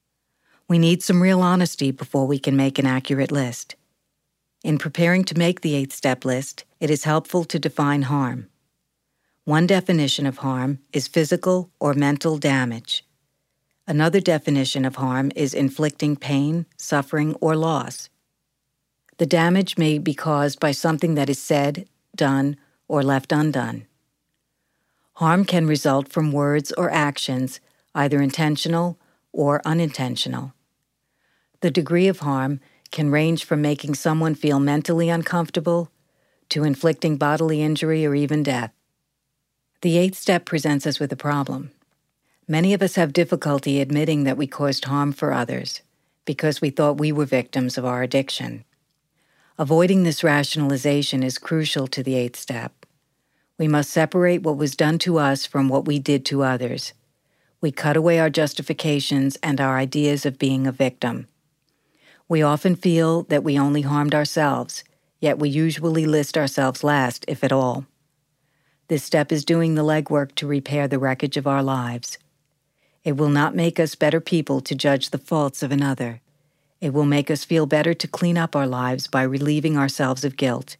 We need some real honesty before we can make an accurate list. In preparing to make the eighth step list, it is helpful to define harm. One definition of harm is physical or mental damage. Another definition of harm is inflicting pain, suffering, or loss. The damage may be caused by something that is said, done, or left undone. Harm can result from words or actions, either intentional or unintentional. The degree of harm can range from making someone feel mentally uncomfortable to inflicting bodily injury or even death. The eighth step presents us with a problem. Many of us have difficulty admitting that we caused harm for others because we thought we were victims of our addiction. Avoiding this rationalization is crucial to the eighth step. We must separate what was done to us from what we did to others. We cut away our justifications and our ideas of being a victim. We often feel that we only harmed ourselves, yet we usually list ourselves last, if at all. This step is doing the legwork to repair the wreckage of our lives. It will not make us better people to judge the faults of another. It will make us feel better to clean up our lives by relieving ourselves of guilt.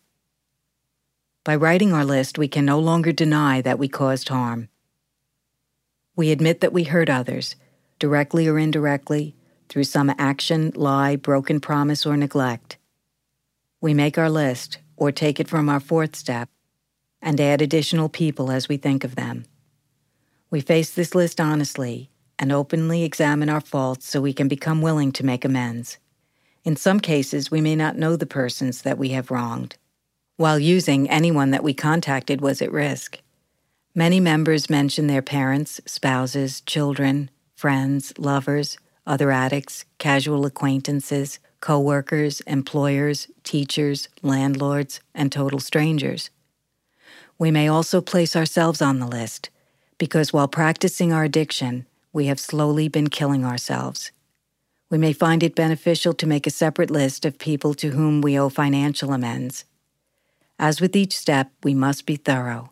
By writing our list, we can no longer deny that we caused harm. We admit that we hurt others, directly or indirectly, through some action, lie, broken promise, or neglect. We make our list, or take it from our fourth step, and add additional people as we think of them. We face this list honestly and openly examine our faults so we can become willing to make amends. In some cases, we may not know the persons that we have wronged. While using, anyone that we contacted was at risk. Many members mention their parents, spouses, children, friends, lovers, other addicts, casual acquaintances, co-workers, employers, teachers, landlords, and total strangers. We may also place ourselves on the list, because while practicing our addiction, we have slowly been killing ourselves. We may find it beneficial to make a separate list of people to whom we owe financial amends. As with each step, we must be thorough.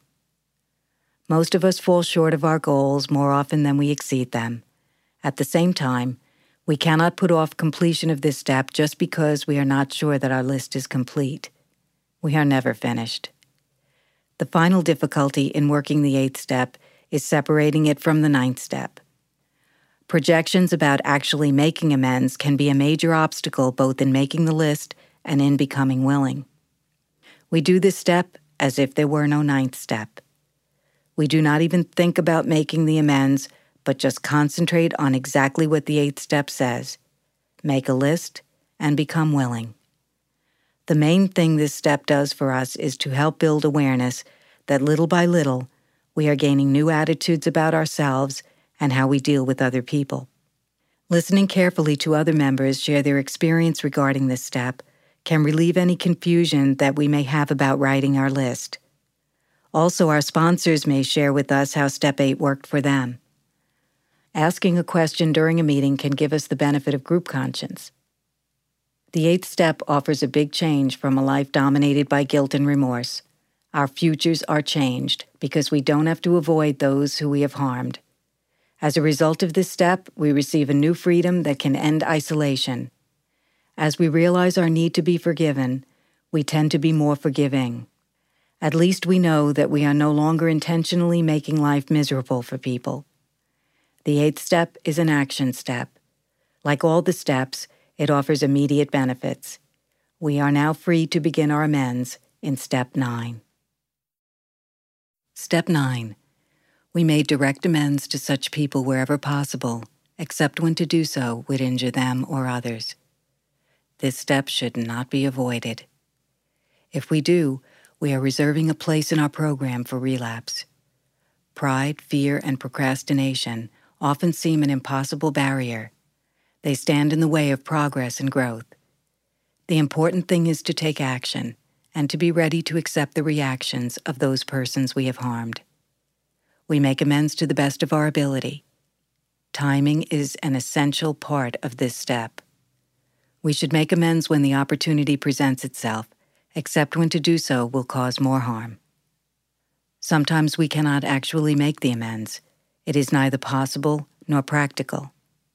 Most of us fall short of our goals more often than we exceed them. At the same time, we cannot put off completion of this step just because we are not sure that our list is complete. We are never finished. The final difficulty in working the eighth step is separating it from the ninth step. Projections about actually making amends can be a major obstacle both in making the list and in becoming willing. We do this step as if there were no ninth step. We do not even think about making the amends, but just concentrate on exactly what the eighth step says. Make a list and become willing. The main thing this step does for us is to help build awareness that little by little, we are gaining new attitudes about ourselves and how we deal with other people. Listening carefully to other members share their experience regarding this step can relieve any confusion that we may have about writing our list. Also, our sponsors may share with us how Step eight worked for them. Asking a question during a meeting can give us the benefit of group conscience. The eighth step offers a big change from a life dominated by guilt and remorse. Our futures are changed because we don't have to avoid those who we have harmed. As a result of this step, we receive a new freedom that can end isolation. As we realize our need to be forgiven, we tend to be more forgiving. At least we know that we are no longer intentionally making life miserable for people. The eighth step is an action step. Like all the steps, it offers immediate benefits. We are now free to begin our amends in Step nine. Step nine. We made direct amends to such people wherever possible, except when to do so would injure them or others. This step should not be avoided. If we do, we are reserving a place in our program for relapse. Pride, fear, and procrastination often seem an impossible barrier. They stand in the way of progress and growth. The important thing is to take action and to be ready to accept the reactions of those persons we have harmed. We make amends to the best of our ability. Timing is an essential part of this step. We should make amends when the opportunity presents itself, except when to do so will cause more harm. Sometimes we cannot actually make the amends. It is neither possible nor practical.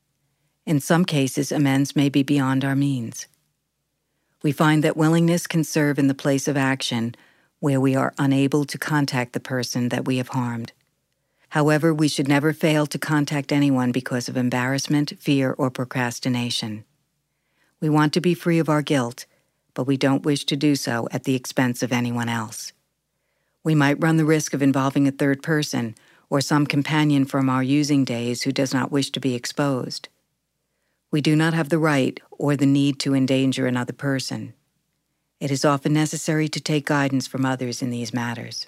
In some cases, amends may be beyond our means. We find that willingness can serve in the place of action where we are unable to contact the person that we have harmed. However, we should never fail to contact anyone because of embarrassment, fear, or procrastination. We want to be free of our guilt, but we don't wish to do so at the expense of anyone else. We might run the risk of involving a third person or some companion from our using days who does not wish to be exposed. We do not have the right or the need to endanger another person. It is often necessary to take guidance from others in these matters.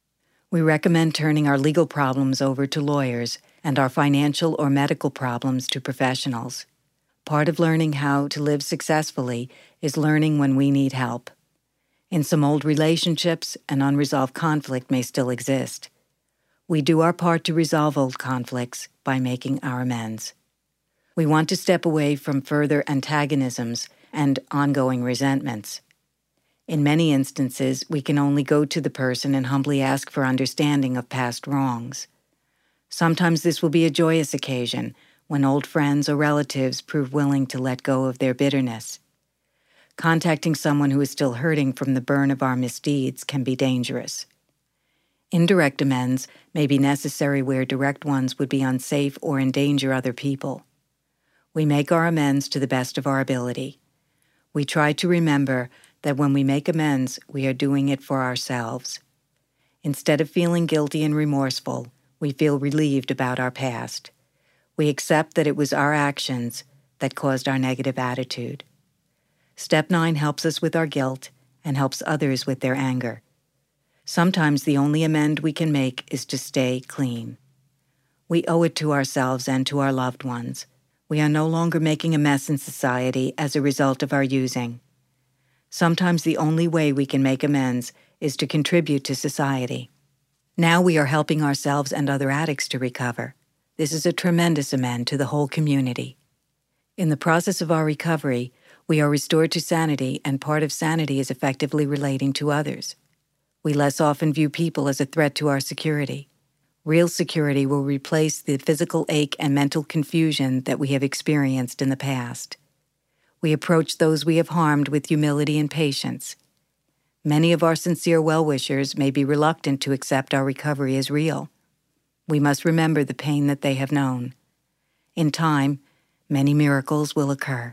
We recommend turning our legal problems over to lawyers and our financial or medical problems to professionals. Part of learning how to live successfully is learning when we need help. In some old relationships, an unresolved conflict may still exist. We do our part to resolve old conflicts by making our amends. We want to step away from further antagonisms and ongoing resentments. In many instances, we can only go to the person and humbly ask for understanding of past wrongs. Sometimes this will be a joyous occasion when old friends or relatives prove willing to let go of their bitterness. Contacting someone who is still hurting from the burn of our misdeeds can be dangerous. Indirect amends may be necessary where direct ones would be unsafe or endanger other people. We make our amends to the best of our ability. We try to remember that when we make amends, we are doing it for ourselves. Instead of feeling guilty and remorseful, we feel relieved about our past. We accept that it was our actions that caused our negative attitude. Step nine helps us with our guilt and helps others with their anger. Sometimes the only amend we can make is to stay clean. We owe it to ourselves and to our loved ones. We are no longer making a mess in society as a result of our using. Sometimes the only way we can make amends is to contribute to society. Now we are helping ourselves and other addicts to recover. This is a tremendous amend to the whole community. In the process of our recovery, we are restored to sanity, and part of sanity is effectively relating to others. We less often view people as a threat to our security. Real security will replace the physical ache and mental confusion that we have experienced in the past. We approach those we have harmed with humility and patience. Many of our sincere well-wishers may be reluctant to accept our recovery as real. We must remember the pain that they have known. In time, many miracles will occur.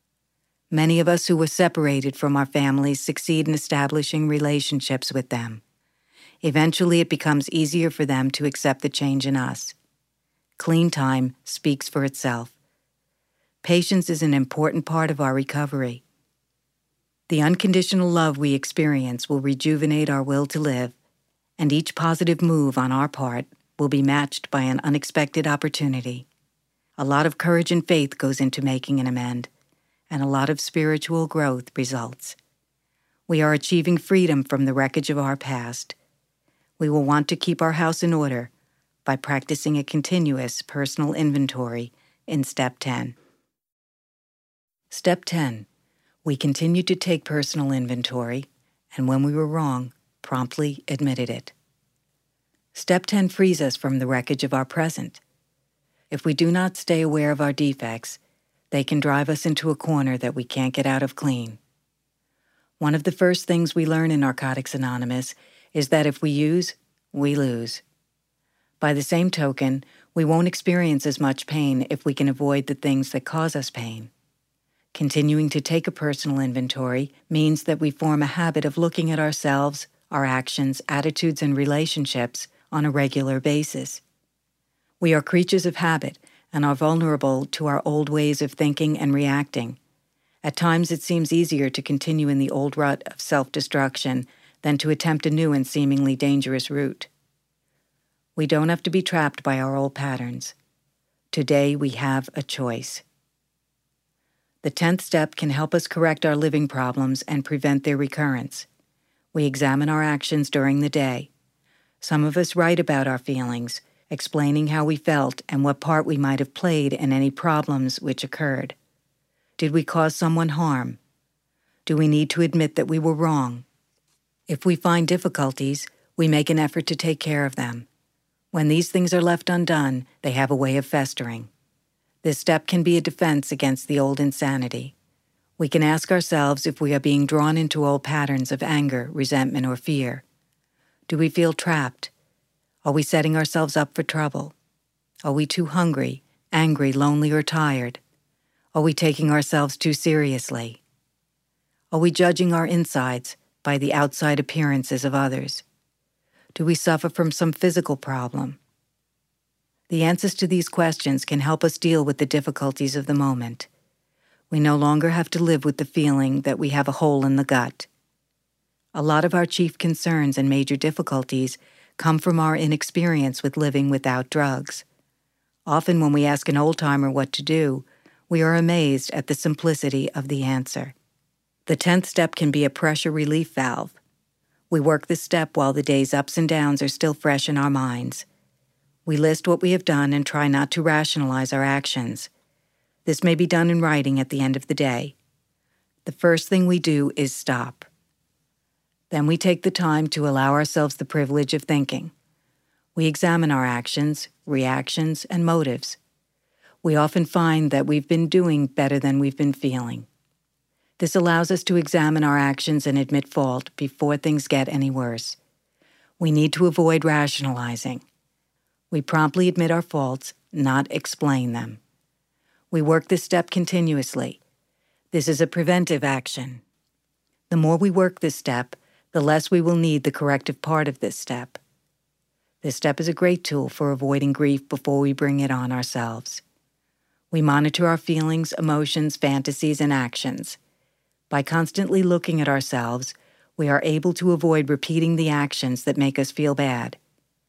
Many of us who were separated from our families succeed in establishing relationships with them. Eventually, it becomes easier for them to accept the change in us. Clean time speaks for itself. Patience is an important part of our recovery. The unconditional love we experience will rejuvenate our will to live, and each positive move on our part will be matched by an unexpected opportunity. A lot of courage and faith goes into making an amend, and a lot of spiritual growth results. We are achieving freedom from the wreckage of our past. We will want to keep our house in order by practicing a continuous personal inventory in Step ten. Step ten. We continue to take personal inventory, and when we were wrong, promptly admitted it. Step ten frees us from the wreckage of our present. If we do not stay aware of our defects, they can drive us into a corner that we can't get out of clean. One of the first things we learn in Narcotics Anonymous is that if we use, we lose. By the same token, we won't experience as much pain if we can avoid the things that cause us pain. Continuing to take a personal inventory means that we form a habit of looking at ourselves, our actions, attitudes, and relationships on a regular basis. We are creatures of habit and are vulnerable to our old ways of thinking and reacting. At times it seems easier to continue in the old rut of self-destruction than to attempt a new and seemingly dangerous route. We don't have to be trapped by our old patterns. Today we have a choice. The tenth step can help us correct our living problems and prevent their recurrence. We examine our actions during the day. Some of us write about our feelings, explaining how we felt and what part we might have played in any problems which occurred. Did we cause someone harm? Do we need to admit that we were wrong? If we find difficulties, we make an effort to take care of them. When these things are left undone, they have a way of festering. This step can be a defense against the old insanity. We can ask ourselves if we are being drawn into old patterns of anger, resentment, or fear. Do we feel trapped? Are we setting ourselves up for trouble? Are we too hungry, angry, lonely, or tired? Are we taking ourselves too seriously? Are we judging our insides by the outside appearances of others? Do we suffer from some physical problem? The answers to these questions can help us deal with the difficulties of the moment. We no longer have to live with the feeling that we have a hole in the gut. A lot of our chief concerns and major difficulties come from our inexperience with living without drugs. Often when we ask an old-timer what to do, we are amazed at the simplicity of the answer. The tenth step can be a pressure relief valve. We work this step while the day's ups and downs are still fresh in our minds. We list what we have done and try not to rationalize our actions. This may be done in writing at the end of the day. The first thing we do is stop. Then we take the time to allow ourselves the privilege of thinking. We examine our actions, reactions, and motives. We often find that we've been doing better than we've been feeling. This allows us to examine our actions and admit fault before things get any worse. We need to avoid rationalizing. We promptly admit our faults, not explain them. We work this step continuously. This is a preventive action. The more we work this step, the less we will need the corrective part of this step. This step is a great tool for avoiding grief before we bring it on ourselves. We monitor our feelings, emotions, fantasies, and actions. By constantly looking at ourselves, we are able to avoid repeating the actions that make us feel bad.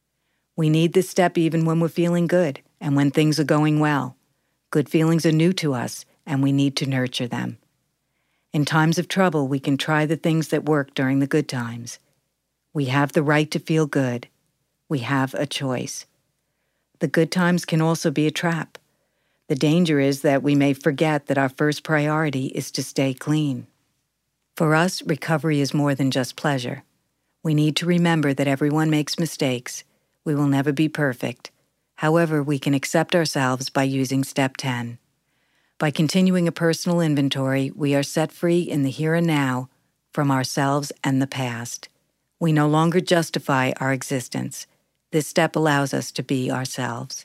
We need this step even when we're feeling good and when things are going well. Good feelings are new to us, and we need to nurture them. In times of trouble, we can try the things that work during the good times. We have the right to feel good. We have a choice. The good times can also be a trap. The danger is that we may forget that our first priority is to stay clean. For us, recovery is more than just pleasure. We need to remember that everyone makes mistakes. We will never be perfect. However, we can accept ourselves by using Step ten. By continuing a personal inventory, we are set free in the here and now from ourselves and the past. We no longer justify our existence. This step allows us to be ourselves.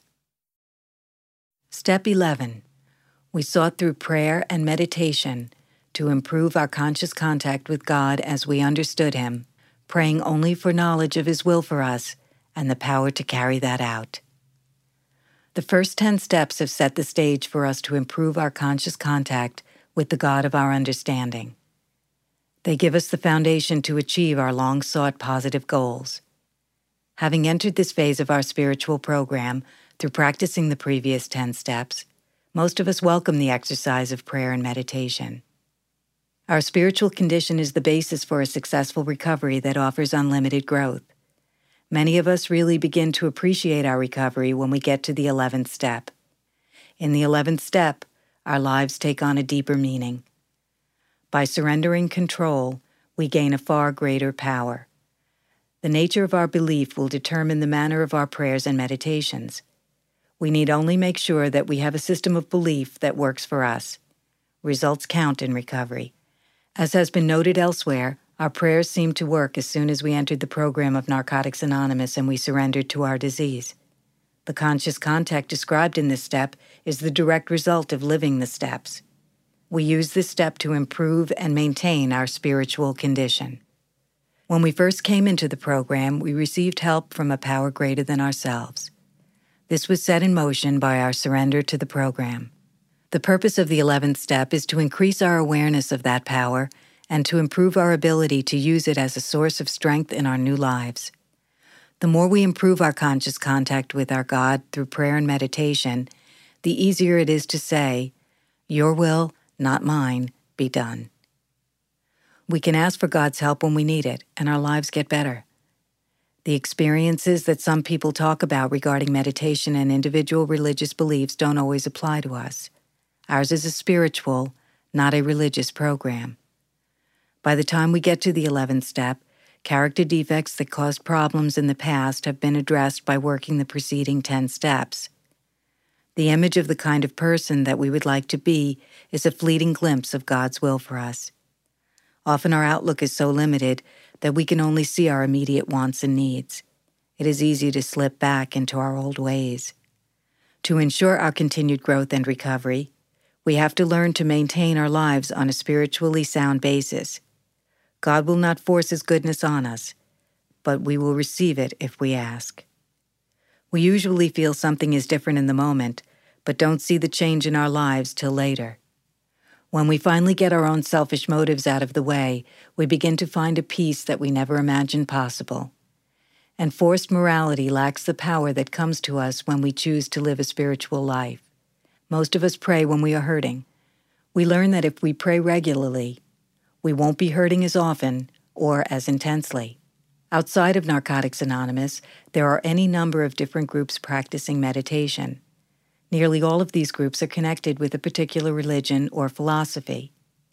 Step eleven. We sought through prayer and meditation to improve our conscious contact with God as we understood Him, praying only for knowledge of His will for us and the power to carry that out. The first ten steps have set the stage for us to improve our conscious contact with the God of our understanding. They give us the foundation to achieve our long-sought positive goals. Having entered this phase of our spiritual program through practicing the previous ten steps, most of us welcome the exercise of prayer and meditation. Our spiritual condition is the basis for a successful recovery that offers unlimited growth. Many of us really begin to appreciate our recovery when we get to the eleventh step. In the eleventh step, our lives take on a deeper meaning. By surrendering control, we gain a far greater power. The nature of our belief will determine the manner of our prayers and meditations. We need only make sure that we have a system of belief that works for us. Results count in recovery. As has been noted elsewhere, our prayers seemed to work as soon as we entered the program of Narcotics Anonymous and we surrendered to our disease. The conscious contact described in this step is the direct result of living the steps. We use this step to improve and maintain our spiritual condition. When we first came into the program, we received help from a power greater than ourselves. This was set in motion by our surrender to the program. The purpose of the eleventh step is to increase our awareness of that power and to improve our ability to use it as a source of strength in our new lives. The more we improve our conscious contact with our God through prayer and meditation, the easier it is to say, "Your will, not mine, be done." We can ask for God's help when we need it, and our lives get better. The experiences that some people talk about regarding meditation and individual religious beliefs don't always apply to us. Ours is a spiritual, not a religious program. By the time we get to the eleventh step, character defects that caused problems in the past have been addressed by working the preceding ten steps. The image of the kind of person that we would like to be is a fleeting glimpse of God's will for us. Often our outlook is so limited that we can only see our immediate wants and needs. It is easy to slip back into our old ways. To ensure our continued growth and recovery, we have to learn to maintain our lives on a spiritually sound basis. God will not force His goodness on us, but we will receive it if we ask. We usually feel something is different in the moment, but don't see the change in our lives till later. When we finally get our own selfish motives out of the way, we begin to find a peace that we never imagined possible. And forced morality lacks the power that comes to us when we choose to live a spiritual life. Most of us pray when we are hurting. We learn that if we pray regularly, we won't be hurting as often or as intensely. Outside of Narcotics Anonymous, there are any number of different groups practicing meditation. Nearly all of these groups are connected with a particular religion or philosophy.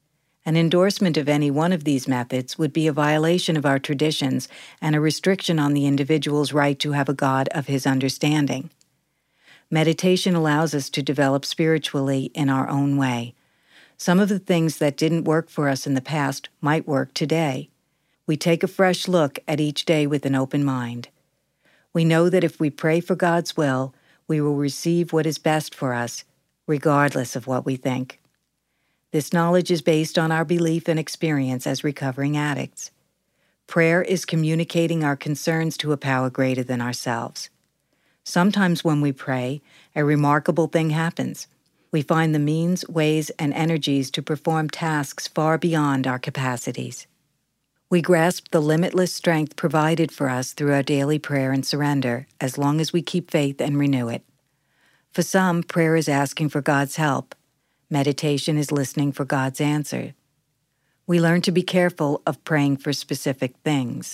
An endorsement of any one of these methods would be a violation of our traditions and a restriction on the individual's right to have a God of his understanding. Meditation allows us to develop spiritually in our own way. Some of the things that didn't work for us in the past might work today. We take a fresh look at each day with an open mind. We know that if we pray for God's will, we will receive what is best for us, regardless of what we think. This knowledge is based on our belief and experience as recovering addicts. Prayer is communicating our concerns to a power greater than ourselves. Sometimes when we pray, a remarkable thing happens. We find the means, ways, and energies to perform tasks far beyond our capacities. We grasp the limitless strength provided for us through our daily prayer and surrender, as long as we keep faith and renew it. For some, prayer is asking for God's help. Meditation is listening for God's answer. We learn to be careful of praying for specific things.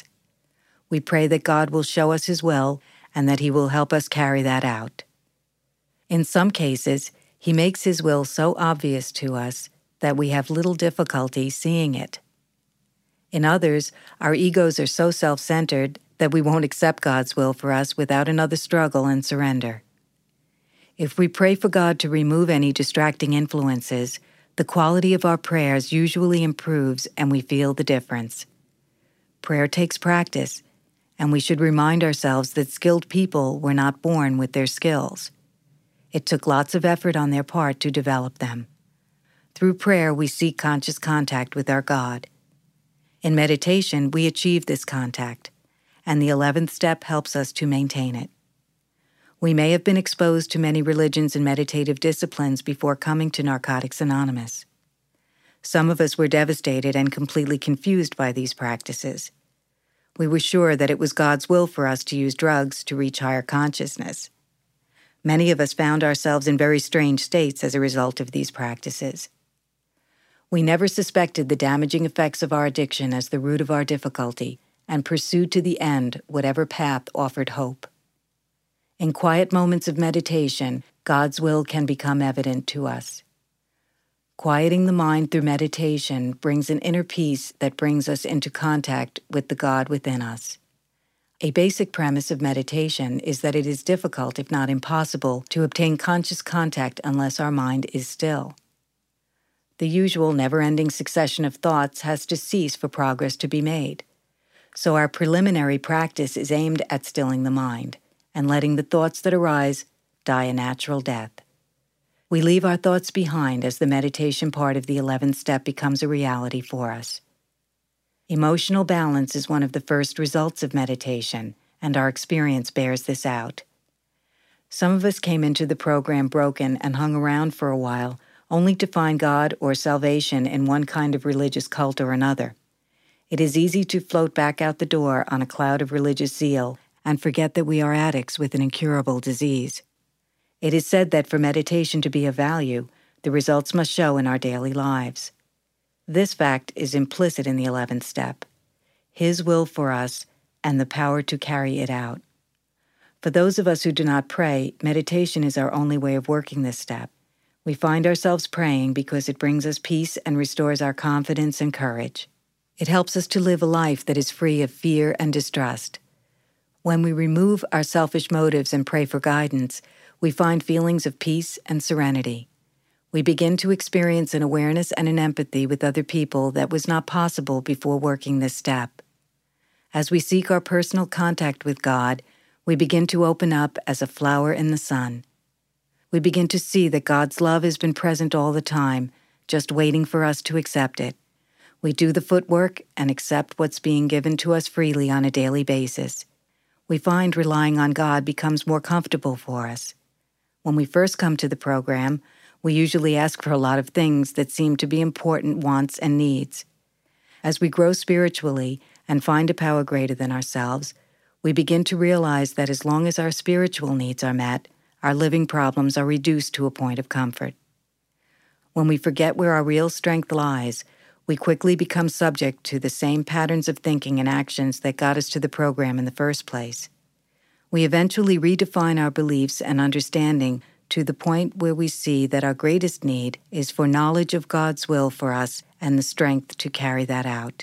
We pray that God will show us His will and that He will help us carry that out. In some cases, He makes His will so obvious to us that we have little difficulty seeing it. In others, our egos are so self-centered that we won't accept God's will for us without another struggle and surrender. If we pray for God to remove any distracting influences, the quality of our prayers usually improves and we feel the difference. Prayer takes practice, and we should remind ourselves that skilled people were not born with their skills. It took lots of effort on their part to develop them. Through prayer, we seek conscious contact with our God. In meditation, we achieve this contact, and the eleventh step helps us to maintain it. We may have been exposed to many religions and meditative disciplines before coming to Narcotics Anonymous. Some of us were devastated and completely confused by these practices. We were sure that it was God's will for us to use drugs to reach higher consciousness. Many of us found ourselves in very strange states as a result of these practices. We never suspected the damaging effects of our addiction as the root of our difficulty and pursued to the end whatever path offered hope. In quiet moments of meditation, God's will can become evident to us. Quieting the mind through meditation brings an inner peace that brings us into contact with the God within us. A basic premise of meditation is that it is difficult, if not impossible, to obtain conscious contact unless our mind is still. The usual never-ending succession of thoughts has to cease for progress to be made. So our preliminary practice is aimed at stilling the mind and letting the thoughts that arise die a natural death. We leave our thoughts behind as the meditation part of the eleventh step becomes a reality for us. Emotional balance is one of the first results of meditation, and our experience bears this out. Some of us came into the program broken and hung around for a while, only to find God or salvation in one kind of religious cult or another. It is easy to float back out the door on a cloud of religious zeal and forget that we are addicts with an incurable disease. It is said that for meditation to be of value, the results must show in our daily lives. This fact is implicit in the eleventh step: His will for us and the power to carry it out. For those of us who do not pray, meditation is our only way of working this step. We find ourselves praying because it brings us peace and restores our confidence and courage. It helps us to live a life that is free of fear and distrust. When we remove our selfish motives and pray for guidance, we find feelings of peace and serenity. We begin to experience an awareness and an empathy with other people that was not possible before working this step. As we seek our personal contact with God, we begin to open up as a flower in the sun. We begin to see that God's love has been present all the time, just waiting for us to accept it. We do the footwork and accept what's being given to us freely on a daily basis. We find relying on God becomes more comfortable for us. When we first come to the program, we usually ask for a lot of things that seem to be important wants and needs. As we grow spiritually and find a power greater than ourselves, we begin to realize that as long as our spiritual needs are met, our living problems are reduced to a point of comfort. When we forget where our real strength lies, we quickly become subject to the same patterns of thinking and actions that got us to the program in the first place. We eventually redefine our beliefs and understanding to the point where we see that our greatest need is for knowledge of God's will for us and the strength to carry that out.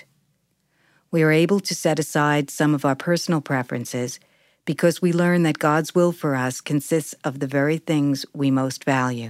We are able to set aside some of our personal preferences because we learn that God's will for us consists of the very things we most value.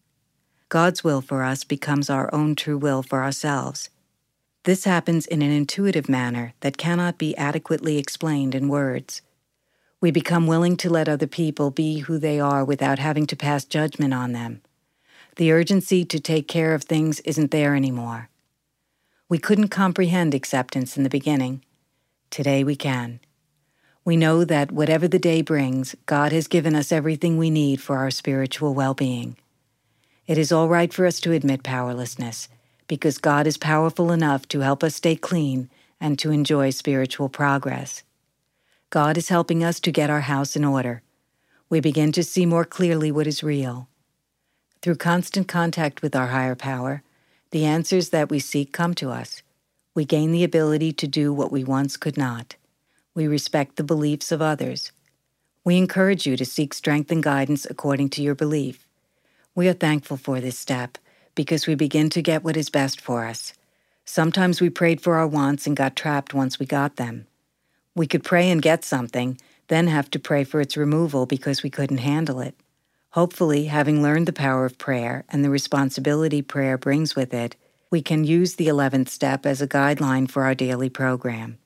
God's will for us becomes our own true will for ourselves. This happens in an intuitive manner that cannot be adequately explained in words. We become willing to let other people be who they are without having to pass judgment on them. The urgency to take care of things isn't there anymore. We couldn't comprehend acceptance in the beginning. Today we can. We know that whatever the day brings, God has given us everything we need for our spiritual well-being. It is all right for us to admit powerlessness, because God is powerful enough to help us stay clean and to enjoy spiritual progress. God is helping us to get our house in order. We begin to see more clearly what is real. Through constant contact with our higher power, the answers that we seek come to us. We gain the ability to do what we once could not. We respect the beliefs of others. We encourage you to seek strength and guidance according to your belief. We are thankful for this step because we begin to get what is best for us. Sometimes we prayed for our wants and got trapped once we got them. We could pray and get something, then have to pray for its removal because we couldn't handle it. Hopefully, having learned the power of prayer and the responsibility prayer brings with it, we can use the eleventh step as a guideline for our daily program.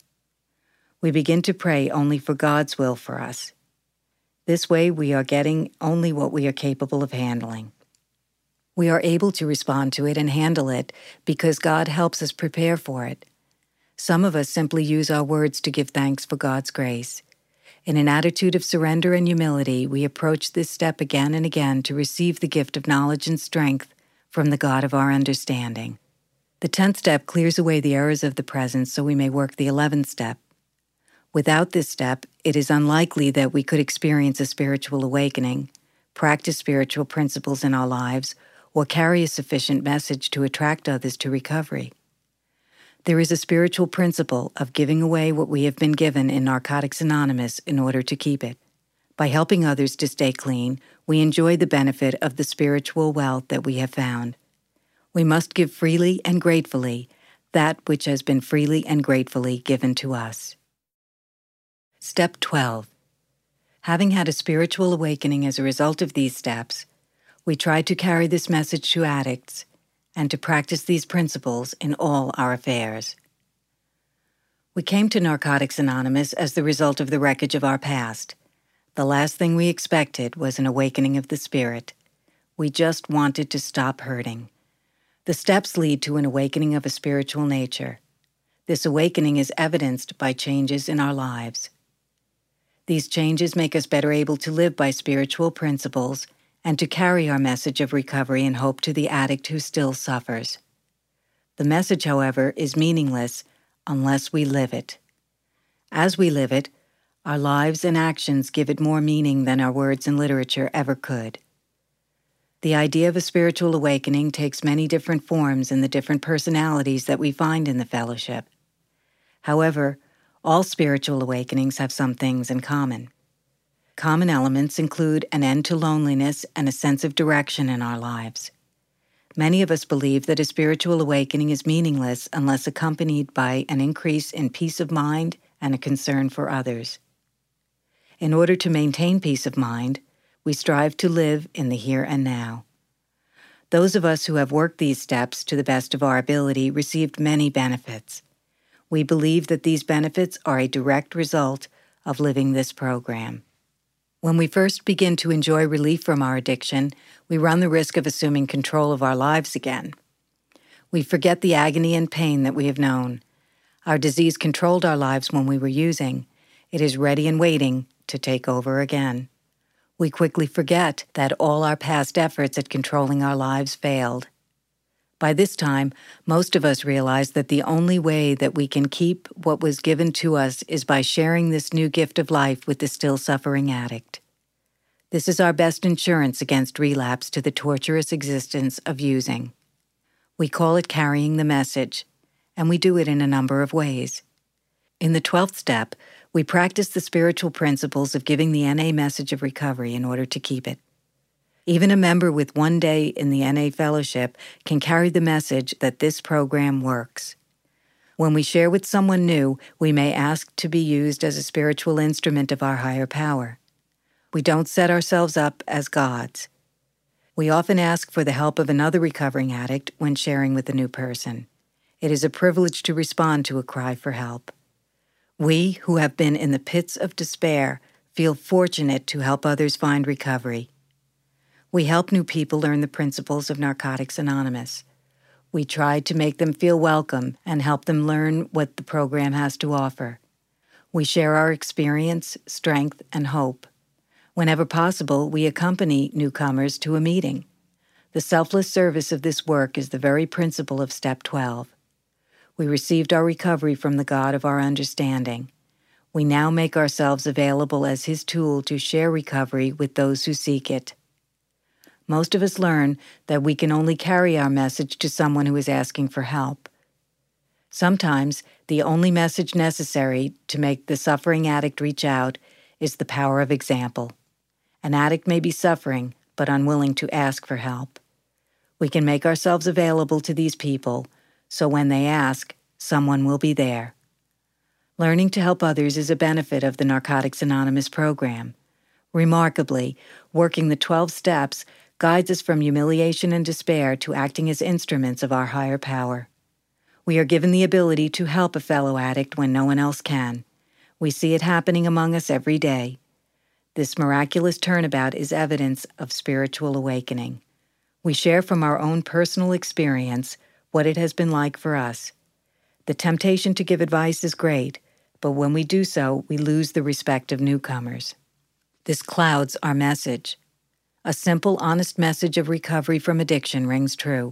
We begin to pray only for God's will for us. This way, we are getting only what we are capable of handling. We are able to respond to it and handle it because God helps us prepare for it. Some of us simply use our words to give thanks for God's grace. In an attitude of surrender and humility, we approach this step again and again to receive the gift of knowledge and strength from the God of our understanding. The tenth step clears away the errors of the present so we may work the eleventh step. Without this step, it is unlikely that we could experience a spiritual awakening, practice spiritual principles in our lives, or carry a sufficient message to attract others to recovery. There is a spiritual principle of giving away what we have been given in Narcotics Anonymous in order to keep it. By helping others to stay clean, we enjoy the benefit of the spiritual wealth that we have found. We must give freely and gratefully that which has been freely and gratefully given to us. Step twelve. Having had a spiritual awakening as a result of these steps, we try to carry this message to addicts and to practice these principles in all our affairs. We came to Narcotics Anonymous as the result of the wreckage of our past. The last thing we expected was an awakening of the spirit. We just wanted to stop hurting. The steps lead to an awakening of a spiritual nature. This awakening is evidenced by changes in our lives. These changes make us better able to live by spiritual principles and to carry our message of recovery and hope to the addict who still suffers. The message, however, is meaningless unless we live it. As we live it, our lives and actions give it more meaning than our words and literature ever could. The idea of a spiritual awakening takes many different forms in the different personalities that we find in the fellowship. However, all spiritual awakenings have some things in common. Common elements include an end to loneliness and a sense of direction in our lives. Many of us believe that a spiritual awakening is meaningless unless accompanied by an increase in peace of mind and a concern for others. In order to maintain peace of mind, we strive to live in the here and now. Those of us who have worked these steps to the best of our ability received many benefits. We believe that these benefits are a direct result of living this program. When we first begin to enjoy relief from our addiction, we run the risk of assuming control of our lives again. We forget the agony and pain that we have known. Our disease controlled our lives when we were using. It is ready and waiting to take over again. We quickly forget that all our past efforts at controlling our lives failed. By this time, most of us realize that the only way that we can keep what was given to us is by sharing this new gift of life with the still suffering addict. This is our best insurance against relapse to the torturous existence of using. We call it carrying the message, and we do it in a number of ways. In the twelfth step, we practice the spiritual principles of giving the N A message of recovery in order to keep it. Even a member with one day in the N A fellowship can carry the message that this program works. When we share with someone new, we may ask to be used as a spiritual instrument of our higher power. We don't set ourselves up as gods. We often ask for the help of another recovering addict when sharing with a new person. It is a privilege to respond to a cry for help. We, who have been in the pits of despair, feel fortunate to help others find recovery. We help new people learn the principles of Narcotics Anonymous. We try to make them feel welcome and help them learn what the program has to offer. We share our experience, strength, and hope. Whenever possible, we accompany newcomers to a meeting. The selfless service of this work is the very principle of Step twelve. We received our recovery from the God of our understanding. We now make ourselves available as His tool to share recovery with those who seek it. Most of us learn that we can only carry our message to someone who is asking for help. Sometimes, the only message necessary to make the suffering addict reach out is the power of example. An addict may be suffering, but unwilling to ask for help. We can make ourselves available to these people, so when they ask, someone will be there. Learning to help others is a benefit of the Narcotics Anonymous program. Remarkably, working the twelve steps guides us from humiliation and despair to acting as instruments of our higher power. We are given the ability to help a fellow addict when no one else can. We see it happening among us every day. This miraculous turnabout is evidence of spiritual awakening. We share from our own personal experience what it has been like for us. The temptation to give advice is great, but when we do so, we lose the respect of newcomers. This clouds our message. A simple, honest message of recovery from addiction rings true.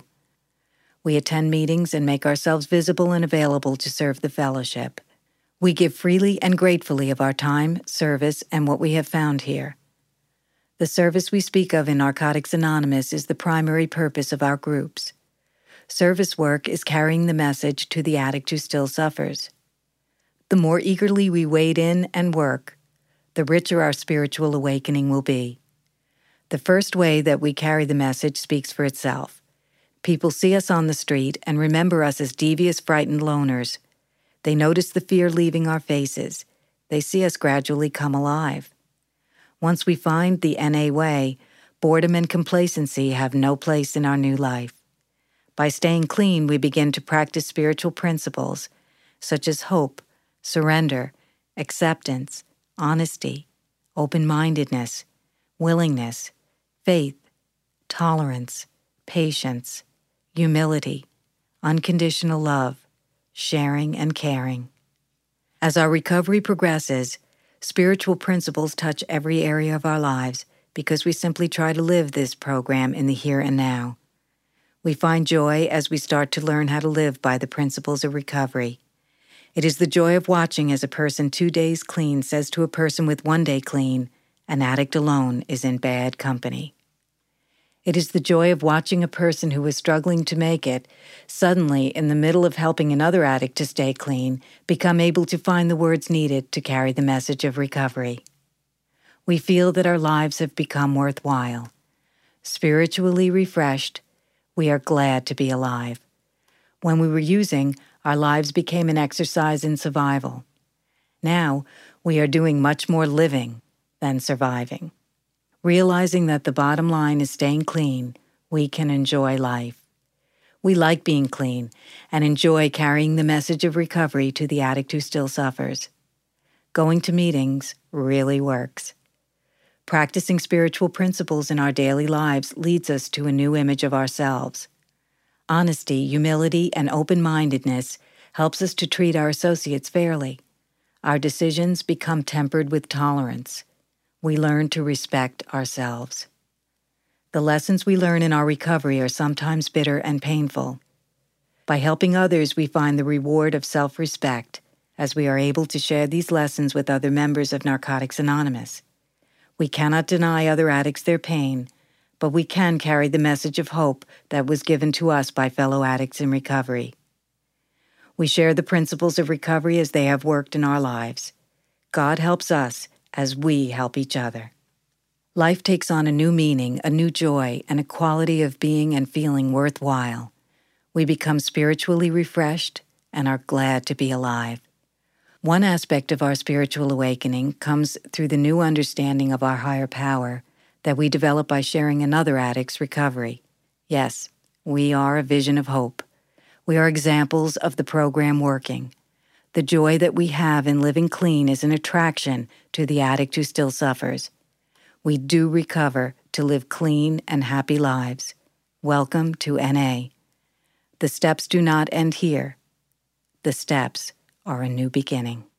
We attend meetings and make ourselves visible and available to serve the fellowship. We give freely and gratefully of our time, service, and what we have found here. The service we speak of in Narcotics Anonymous is the primary purpose of our groups. Service work is carrying the message to the addict who still suffers. The more eagerly we wade in and work, the richer our spiritual awakening will be. The first way that we carry the message speaks for itself. People see us on the street and remember us as devious, frightened loners. They notice the fear leaving our faces. They see us gradually come alive. Once we find the N A way, boredom and complacency have no place in our new life. By staying clean, we begin to practice spiritual principles such as hope, surrender, acceptance, honesty, open-mindedness, willingness, faith, tolerance, patience, humility, unconditional love, sharing and caring. As our recovery progresses, Spiritual principles touch every area of our lives because we simply try to live this program in the here and now. We find joy as we start to learn how to live by the principles of recovery. It is the joy of watching as a person two days clean says to a person with one day clean, "An addict alone is in bad company." It is the joy of watching a person who is struggling to make it, suddenly, in the middle of helping another addict to stay clean, become able to find the words needed to carry the message of recovery. We feel that our lives have become worthwhile. Spiritually refreshed, we are glad to be alive. When we were using, our lives became an exercise in survival. Now, we are doing much more living than surviving. Realizing that the bottom line is staying clean, we can enjoy life. We like being clean and enjoy carrying the message of recovery to the addict who still suffers. Going to meetings really works. Practicing spiritual principles in our daily lives leads us to a new image of ourselves. Honesty, humility, and open-mindedness helps us to treat our associates fairly. Our decisions become tempered with tolerance. We learn to respect ourselves. The lessons we learn in our recovery are sometimes bitter and painful. By helping others, we find the reward of self-respect as we are able to share these lessons with other members of Narcotics Anonymous. We cannot deny other addicts their pain, but we can carry the message of hope that was given to us by fellow addicts in recovery. We share the principles of recovery as they have worked in our lives. God helps us as we help each other. Life takes on a new meaning, a new joy, and a quality of being and feeling worthwhile. We become spiritually refreshed and are glad to be alive. One aspect of our spiritual awakening comes through the new understanding of our higher power that we develop by sharing another addict's recovery. Yes, we are a vision of hope. We are examples of the program working. The joy that we have in living clean is an attraction to the addict who still suffers. We do recover to live clean and happy lives. Welcome to N A. The steps do not end here. The steps are a new beginning.